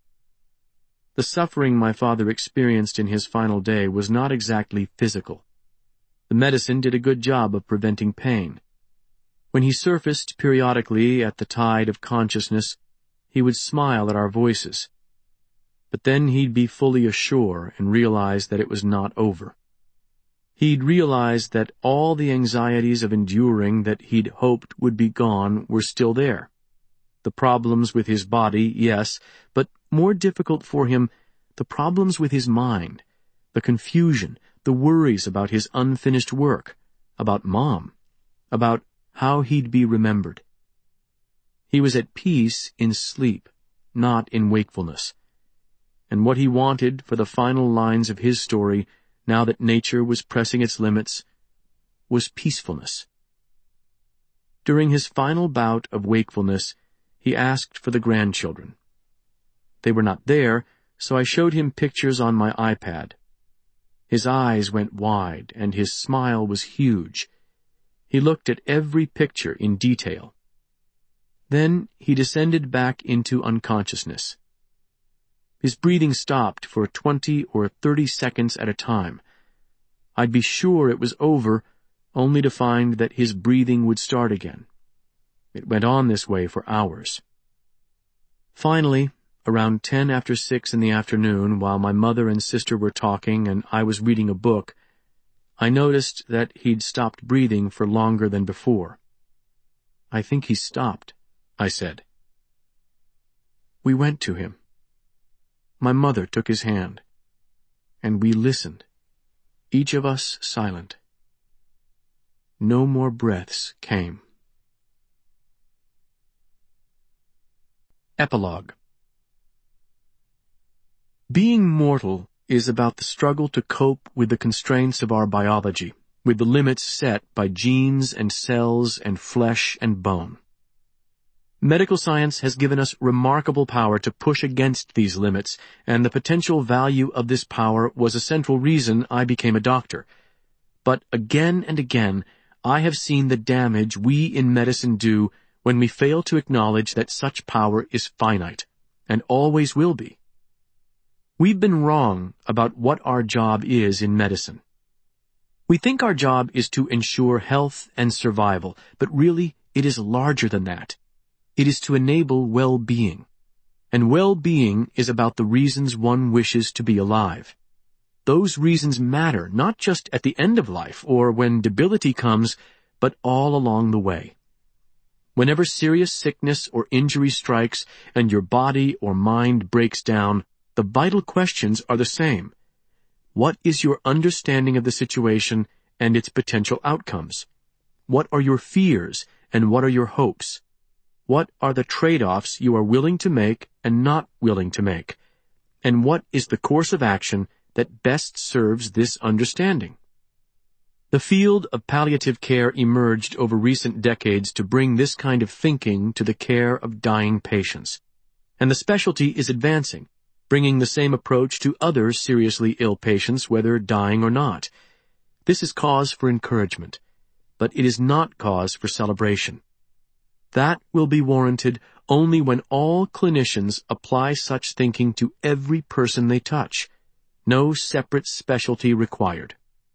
The suffering my father experienced in his final day was not exactly physical. The medicine did a good job of preventing pain. When he surfaced periodically at the tide of consciousness, he would smile at our voices. But then he'd be fully ashore and realize that it was not over. He'd realize that all the anxieties of enduring that he'd hoped would be gone were still there. The problems with his body, yes, but more difficult for him, the problems with his mind, the confusion, the worries about his unfinished work, about Mom, about how he'd be remembered. He was at peace in sleep, not in wakefulness. And what he wanted for the final lines of his story, now that nature was pressing its limits, was peacefulness. During his final bout of wakefulness, he asked for the grandchildren. They were not there, so I showed him pictures on my iPad. His eyes went wide, and his smile was huge. He looked at every picture in detail. Then he descended back into unconsciousness. His breathing stopped for twenty or thirty seconds at a time. I'd be sure it was over, only to find that his breathing would start again. It went on this way for hours. Finally, around ten after six in the afternoon, while my mother and sister were talking and I was reading a book, I noticed that he'd stopped breathing for longer than before. I think he stopped, I said. We went to him. My mother took his hand, and we listened, each of us silent. No more breaths came. Epilogue. Being mortal is about the struggle to cope with the constraints of our biology, with the limits set by genes and cells and flesh and bone. Medical science has given us remarkable power to push against these limits, and the potential value of this power was a central reason I became a doctor. But again and again, I have seen the damage we in medicine do when we fail to acknowledge that such power is finite, and always will be. We've been wrong about what our job is in medicine. We think our job is to ensure health and survival, but really it is larger than that. It is to enable well-being. And well-being is about the reasons one wishes to be alive. Those reasons matter not just at the end of life or when debility comes, but all along the way. Whenever serious sickness or injury strikes and your body or mind breaks down, the vital questions are the same. What is your understanding of the situation and its potential outcomes? What are your fears and what are your hopes? What are the trade-offs you are willing to make and not willing to make? And what is the course of action that best serves this understanding? The field of palliative care emerged over recent decades to bring this kind of thinking to the care of dying patients. And the specialty is advancing, bringing the same approach to other seriously ill patients, whether dying or not. This is cause for encouragement, but it is not cause for celebration. That will be warranted only when all clinicians apply such thinking to every person they touch. No separate specialty required.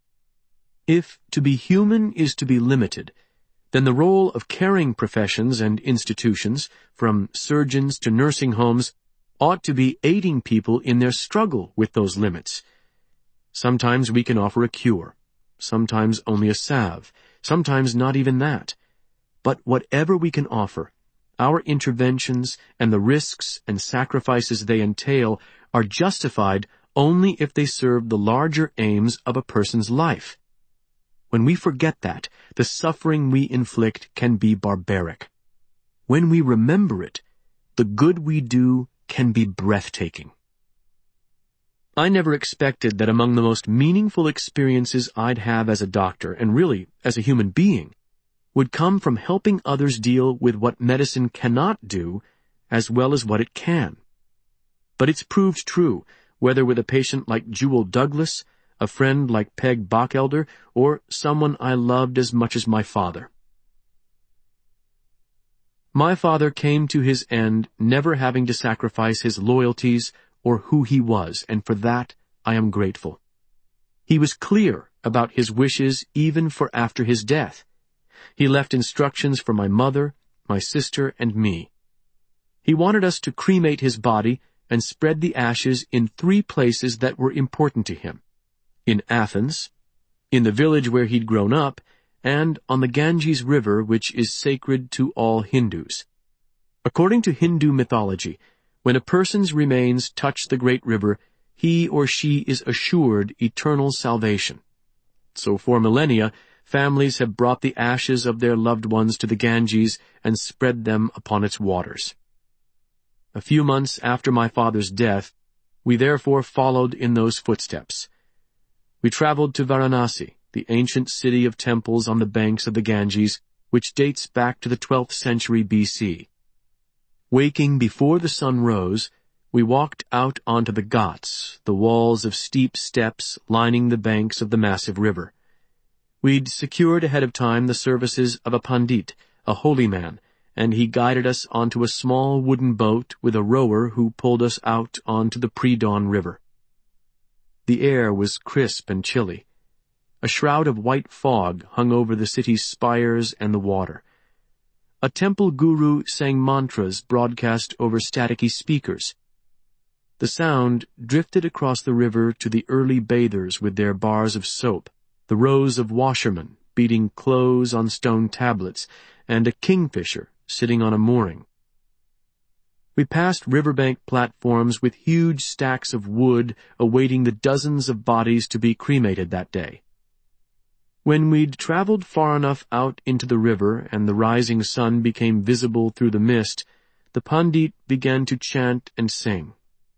If to be human is to be limited, then the role of caring professions and institutions, from surgeons to nursing homes, ought to be aiding people in their struggle with those limits. Sometimes we can offer a cure, sometimes only a salve, sometimes not even that. But whatever we can offer, our interventions and the risks and sacrifices they entail are justified only if they serve the larger aims of a person's life. When we forget that, the suffering we inflict can be barbaric. When we remember it, the good we do can be breathtaking. I never expected that among the most meaningful experiences I'd have as a doctor, and really as a human being, would come from helping others deal with what medicine cannot do as well as what it can. But it's proved true, whether with a patient like Jewel Douglas, a friend like Peg Bockelder, or someone I loved as much as my father. My father came to his end never having to sacrifice his loyalties or who he was, and for that I am grateful. He was clear about his wishes even for after his death. He left instructions for my mother, my sister, and me. He wanted us to cremate his body and spread the ashes in three places that were important to him: in Athens, in the village where he'd grown up, and on the Ganges River, which is sacred to all Hindus. According to Hindu mythology, when a person's remains touch the great river, he or she is assured eternal salvation. So for millennia, families have brought the ashes of their loved ones to the Ganges and spread them upon its waters. A few months after my father's death, we therefore followed in those footsteps. We traveled to Varanasi, the ancient city of temples on the banks of the Ganges, which dates back to the twelfth century B C. Waking before the sun rose, we walked out onto the Ghats, the walls of steep steps lining the banks of the massive river. We'd secured ahead of time the services of a pandit, a holy man, and he guided us onto a small wooden boat with a rower who pulled us out onto the pre-dawn river. The air was crisp and chilly. A shroud of white fog hung over the city's spires and the water. A temple guru sang mantras broadcast over staticky speakers. The sound drifted across the river to the early bathers with their bars of soap, the rows of washermen beating clothes on stone tablets, and a kingfisher sitting on a mooring. We passed riverbank platforms with huge stacks of wood awaiting the dozens of bodies to be cremated that day. When we'd traveled far enough out into the river and the rising sun became visible through the mist, the pandit began to chant and sing.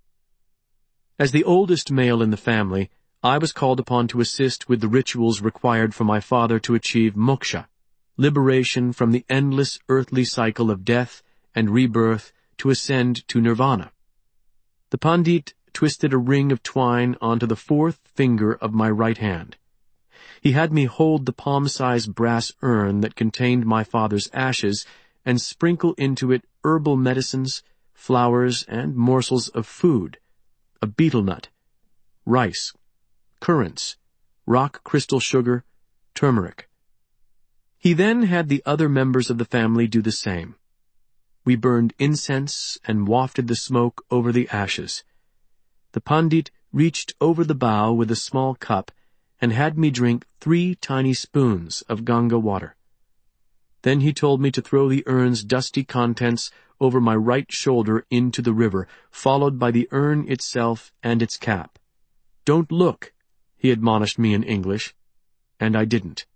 As the oldest male in the family, I was called upon to assist with the rituals required for my father to achieve moksha, liberation from the endless earthly cycle of death and rebirth to ascend to nirvana. The pandit twisted a ring of twine onto the fourth finger of my right hand. He had me hold the palm-sized brass urn that contained my father's ashes and sprinkle into it herbal medicines, flowers, and morsels of food, a betel nut, rice, currants, rock crystal sugar, turmeric. He then had the other members of the family do the same. We burned incense and wafted the smoke over the ashes. The pandit reached over the bow with a small cup and had me drink three tiny spoons of Ganga water. Then he told me to throw the urn's dusty contents over my right shoulder into the river, followed by the urn itself and its cap. "Don't look," he admonished me in English, and I didn't.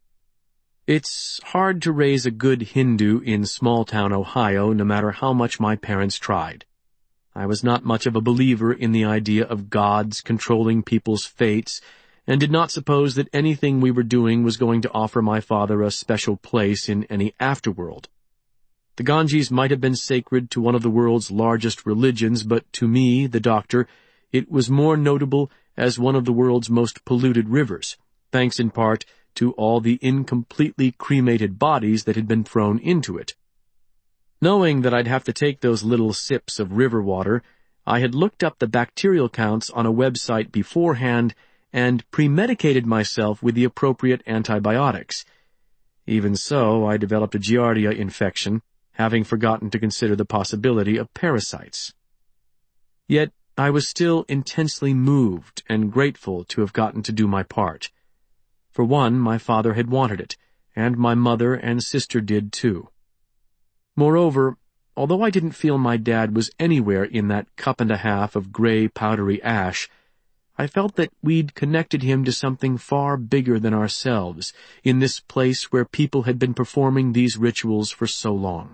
It's hard to raise a good Hindu in small-town Ohio, no matter how much my parents tried. I was not much of a believer in the idea of gods controlling people's fates, and did not suppose that anything we were doing was going to offer my father a special place in any afterworld. The Ganges might have been sacred to one of the world's largest religions, but to me, the doctor, it was more notable as one of the world's most polluted rivers, thanks in part to all the incompletely cremated bodies that had been thrown into it. Knowing that I'd have to take those little sips of river water, I had looked up the bacterial counts on a website beforehand and premedicated myself with the appropriate antibiotics. Even so, I developed a Giardia infection, having forgotten to consider the possibility of parasites. Yet I was still intensely moved and grateful to have gotten to do my part. For one, my father had wanted it, and my mother and sister did too. Moreover, although I didn't feel my dad was anywhere in that cup and a half of gray, powdery ash, I felt that we'd connected him to something far bigger than ourselves in this place where people had been performing these rituals for so long.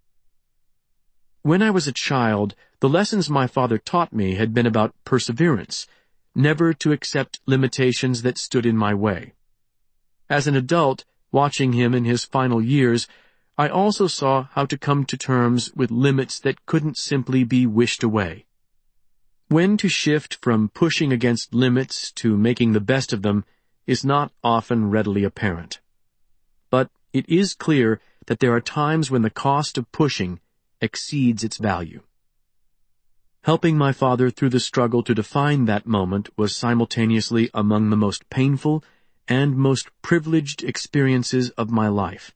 When I was a child, the lessons my father taught me had been about perseverance, never to accept limitations that stood in my way. As an adult, watching him in his final years, I also saw how to come to terms with limits that couldn't simply be wished away. When to shift from pushing against limits to making the best of them is not often readily apparent. But it is clear that there are times when the cost of pushing exceeds its value. Helping my father through the struggle to define that moment was simultaneously among the most painful and most privileged experiences of my life.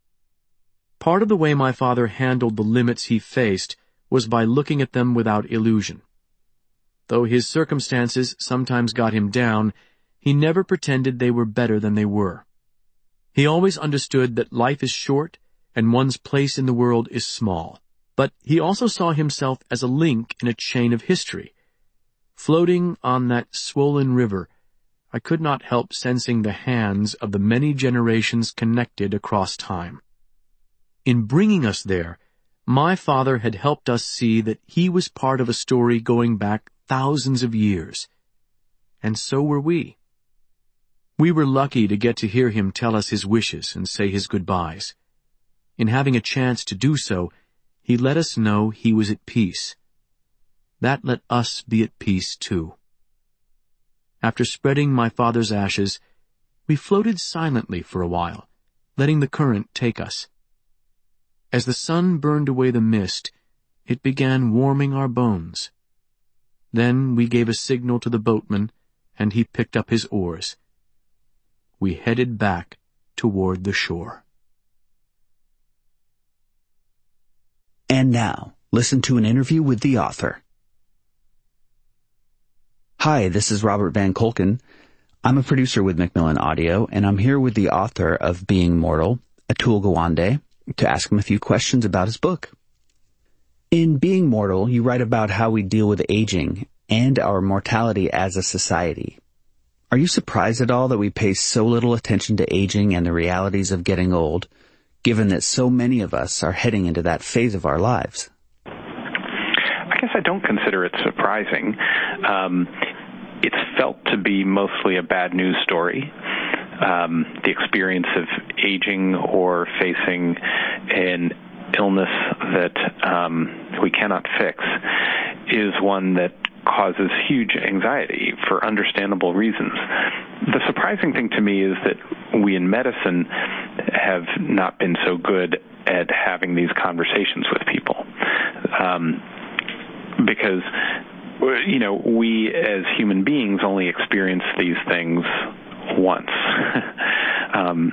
Part of the way my father handled the limits he faced was by looking at them without illusion. Though his circumstances sometimes got him down, he never pretended they were better than they were. He always understood that life is short and one's place in the world is small. But he also saw himself as a link in a chain of history. Floating on that swollen river, I could not help sensing the hands of the many generations connected across time. In bringing us there, my father had helped us see that he was part of a story going back thousands of years. And so were we. We were lucky to get to hear him tell us his wishes and say his goodbyes. In having a chance to do so, he let us know he was at peace. That let us be at peace too. After spreading my father's ashes, we floated silently for a while, letting the current take us. As the sun burned away the mist, it began warming our bones. Then we gave a signal to the boatman, and he picked up his oars. We headed back toward the shore. And now, listen to an interview with the author. Hi, this is Robert Van Kolken. I'm a producer with Macmillan Audio, and I'm here with the author of Being Mortal, Atul Gawande, to ask him a few questions about his book. In Being Mortal, you write about how we deal with aging and our mortality as a society. Are you surprised at all that we pay so little attention to aging and the realities of getting old, given that so many of us are heading into that phase of our lives? I guess I don't consider it surprising. Um, it's felt to be mostly a bad news story. Um, the experience of aging or facing an illness that um, we cannot fix is one that causes huge anxiety for understandable reasons. The surprising thing to me is that we in medicine have not been so good at having these conversations with people. Um, because, you know, we as human beings only experience these things once. um,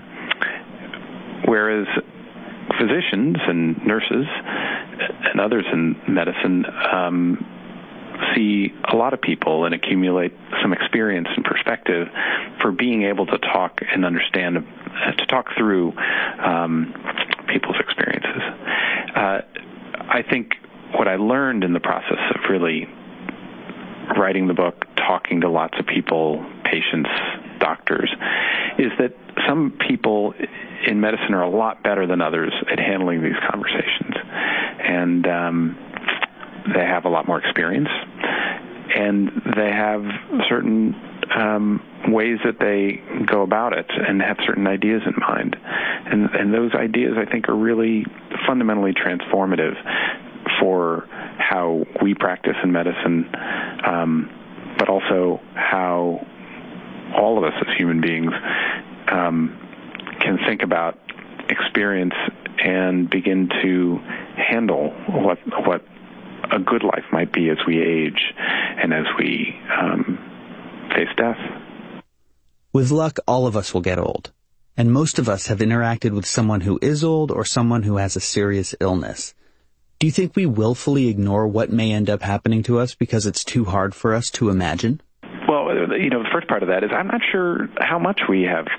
whereas physicians and nurses and others in medicine um, see a lot of people and accumulate some experience and perspective for being able to talk and understand, uh, to talk through um, people's experiences. Uh, I think what I learned in the process of really writing the book, talking to lots of people, patients, doctors, is that some people in medicine are a lot better than others at handling these conversations. And um, they have a lot more experience. And they have certain um, ways that they go about it and have certain ideas in mind. And, and those ideas, I think, are really fundamentally transformative for how we practice in medicine, um, but also how all of us as human beings um, can think about experience and begin to handle what what a good life might be as we age and as we um, face death. With luck, all of us will get old, and most of us have interacted with someone who is old or someone who has a serious illness. Do you think we willfully ignore what may end up happening to us because it's too hard for us to imagine? Well, you know, the first part of that is I'm not sure how much we have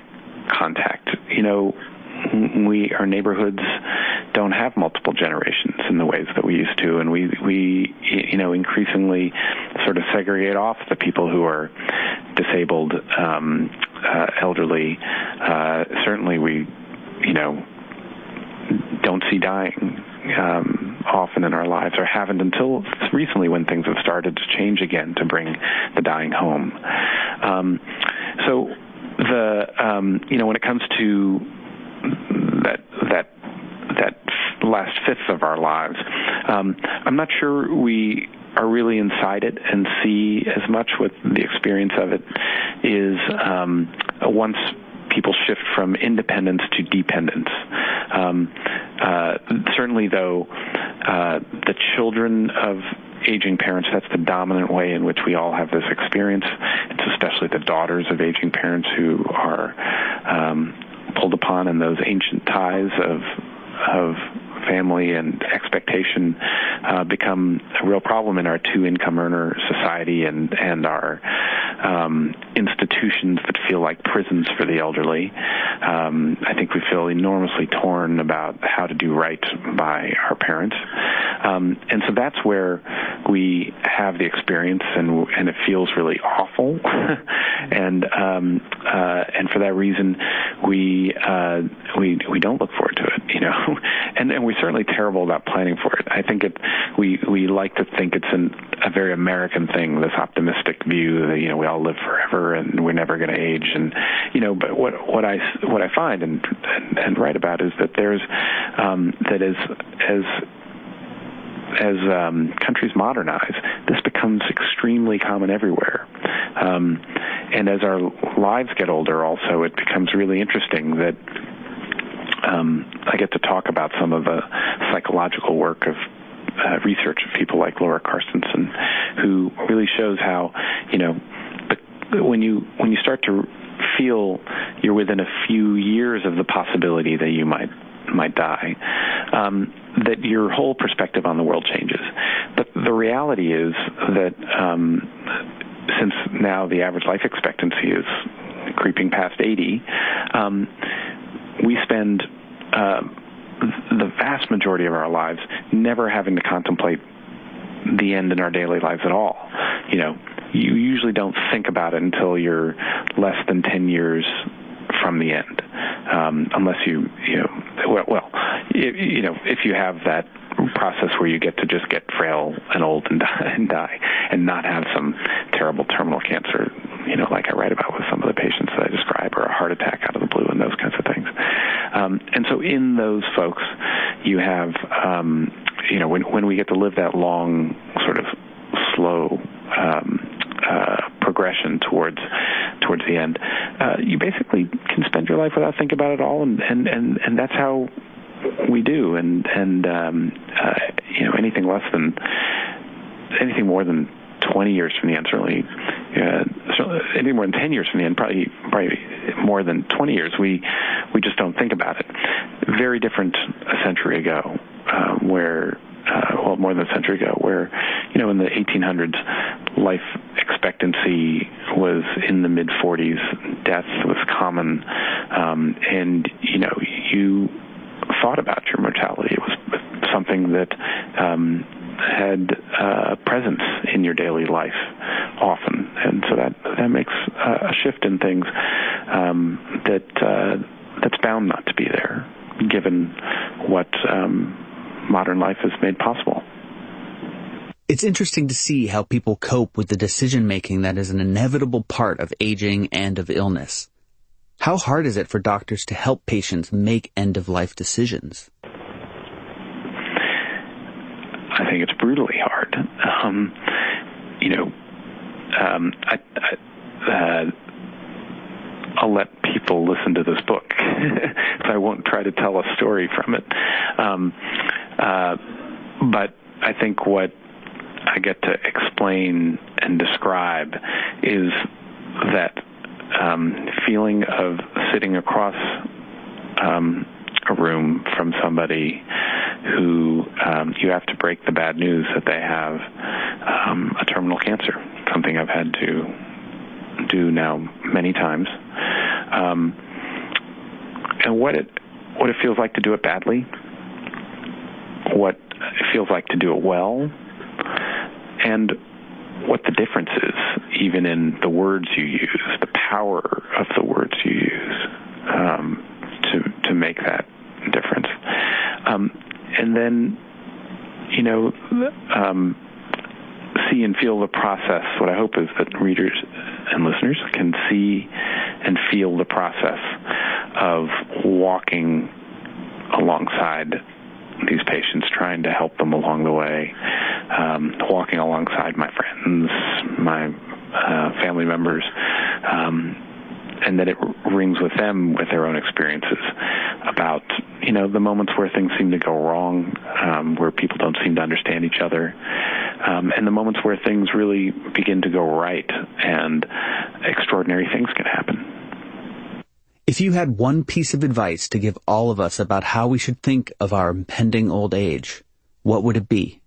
contact. You know, we our neighborhoods don't have multiple generations in the ways that we used to, and we we you know increasingly sort of segregate off the people who are disabled, um, uh, elderly. Uh, certainly, we you know don't see dying um, often in our lives, or haven't until recently, when things have started to change again to bring the dying home. Um, so the um, you know when it comes to that that that last fifth of our lives, um, I'm not sure we are really inside it and see as much what the experience of it is um, once people shift from independence to dependence. Um, uh, certainly, though, uh, the children of aging parents, that's the dominant way in which we all have this experience. It's especially the daughters of aging parents who are um, pulled upon in those ancient ties of of family and expectation uh, become a real problem in our two-income earner society and and our um, institutions that feel like prisons for the elderly. Um, I think we feel enormously torn about how to do right by our parents, um, and so that's where we have the experience, and and it feels really awful, and um, uh, and for that reason, we uh, we we don't look forward to it, you know, and and we're certainly terrible about planning for it. I think it we we like to think it's an, a very American thing, this optimistic view that, you know, we all live forever and we're never going to age, and you know, but what what I what I find and and, and write about is that there's um, that as as as um, countries modernize, this becomes extremely common everywhere. Um, and as our lives get older also, it becomes really interesting that um, I get to talk about some of the psychological work of uh, research of people like Laura Carstensen, who really shows how, you know, the, when you when you start to feel you're within a few years of the possibility that you might might die, um, that your whole perspective on the world changes. But the reality is that um, since now the average life expectancy is creeping past eighty, um, we spend uh, the vast majority of our lives never having to contemplate the end in our daily lives at all. You know, you usually don't think about it until you're less than ten years from the end, um, unless you, you know, well, well if, you know, if you have that process where you get to just get frail and old and die, and die, and not have some terrible terminal cancer, you know, like I write about with some of the patients that I describe, or a heart attack out of the blue and those kinds of things. Um, and so in those folks, you have, um, you know, when when we get to live that long, sort of slow um, uh, progression towards towards the end, uh, you basically can spend your life without thinking about it all, and and, and, and that's how we do. And and um, uh, you know, anything less than anything more than twenty years from the end, certainly, uh, certainly anything more than ten years from the end, probably probably more than twenty years, we we just don't think about it. Very different a century ago, uh, where uh, well, more than a century ago, where, you know, in the eighteen hundreds, life expectancy was in the mid forties, death was common, um, and you know, you thought about your mortality. It was something that um, had uh, presence in your daily life often, and so that that makes uh, a shift in things um, that uh, that's bound not to be there, given what um, modern life has made possible. It's interesting to see how people cope with the decision-making that is an inevitable part of aging and of illness. How hard is it for doctors to help patients make end-of-life decisions? I think it's brutally hard. Um, you know, um, I, I, uh, I'll let people listen to this book, so I won't try to tell a story from it. Um, uh, but I think what I get to explain and describe is that um, feeling of sitting across um, a room from somebody who um, you have to break the bad news that they have um, a terminal cancer, something I've had to do now many times. Um, and what it what it feels like to do it badly, what it feels like to do it well, and what the difference is, even in the words you use, the power of the words you use um, to to make that difference. Um, and then, you know, um, see and feel the process. What I hope is that readers and listeners can see and feel the process of walking alongside these patients, trying to help them along the way, um, walking alongside my friends, my uh, family members, um, and that it rings with them with their own experiences about, you know, the moments where things seem to go wrong, um, where people don't seem to understand each other, um, and the moments where things really begin to go right and extraordinary things can happen. If you had one piece of advice to give all of us about how we should think of our impending old age, what would it be?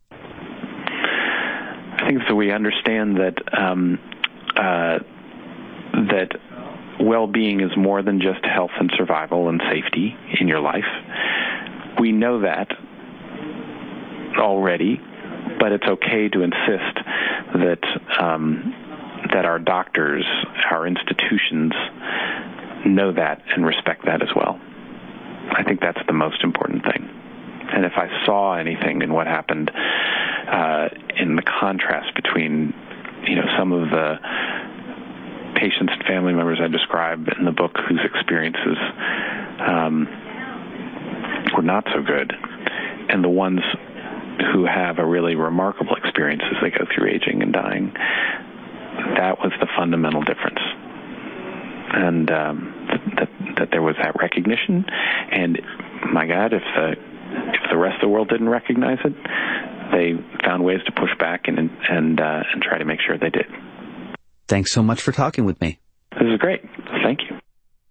I think so we understand that um, uh, that well-being is more than just health and survival and safety in your life. We know that already, but it's okay to insist that um, that our doctors, our institutions, know that and respect that as well. I think that's the most important thing. And if I saw anything in what happened uh, in the contrast between, you know, some of the patients and family members I describe in the book whose experiences um, were not so good, and the ones who have a really remarkable experience as they go through aging and dying, that was the fundamental difference. And um, that, that there was that recognition, and my God, if the if the rest of the world didn't recognize it, they found ways to push back and and uh, and try to make sure they did. Thanks so much for talking with me. This is great. Thank you.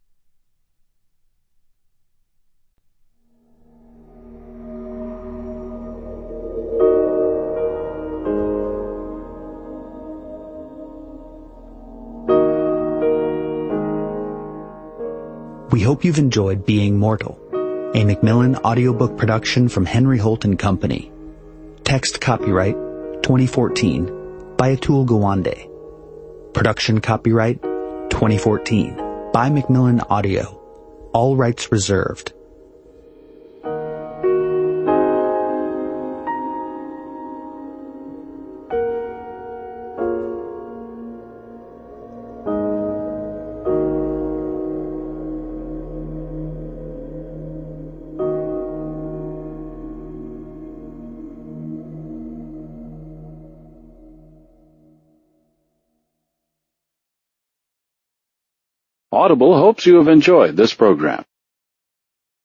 We hope you've enjoyed Being Mortal, a Macmillan audiobook production from Henry Holt and Company. Text copyright twenty fourteen by Atul Gawande. Production copyright twenty fourteen by Macmillan Audio. All rights reserved. Audible hopes you have enjoyed this program.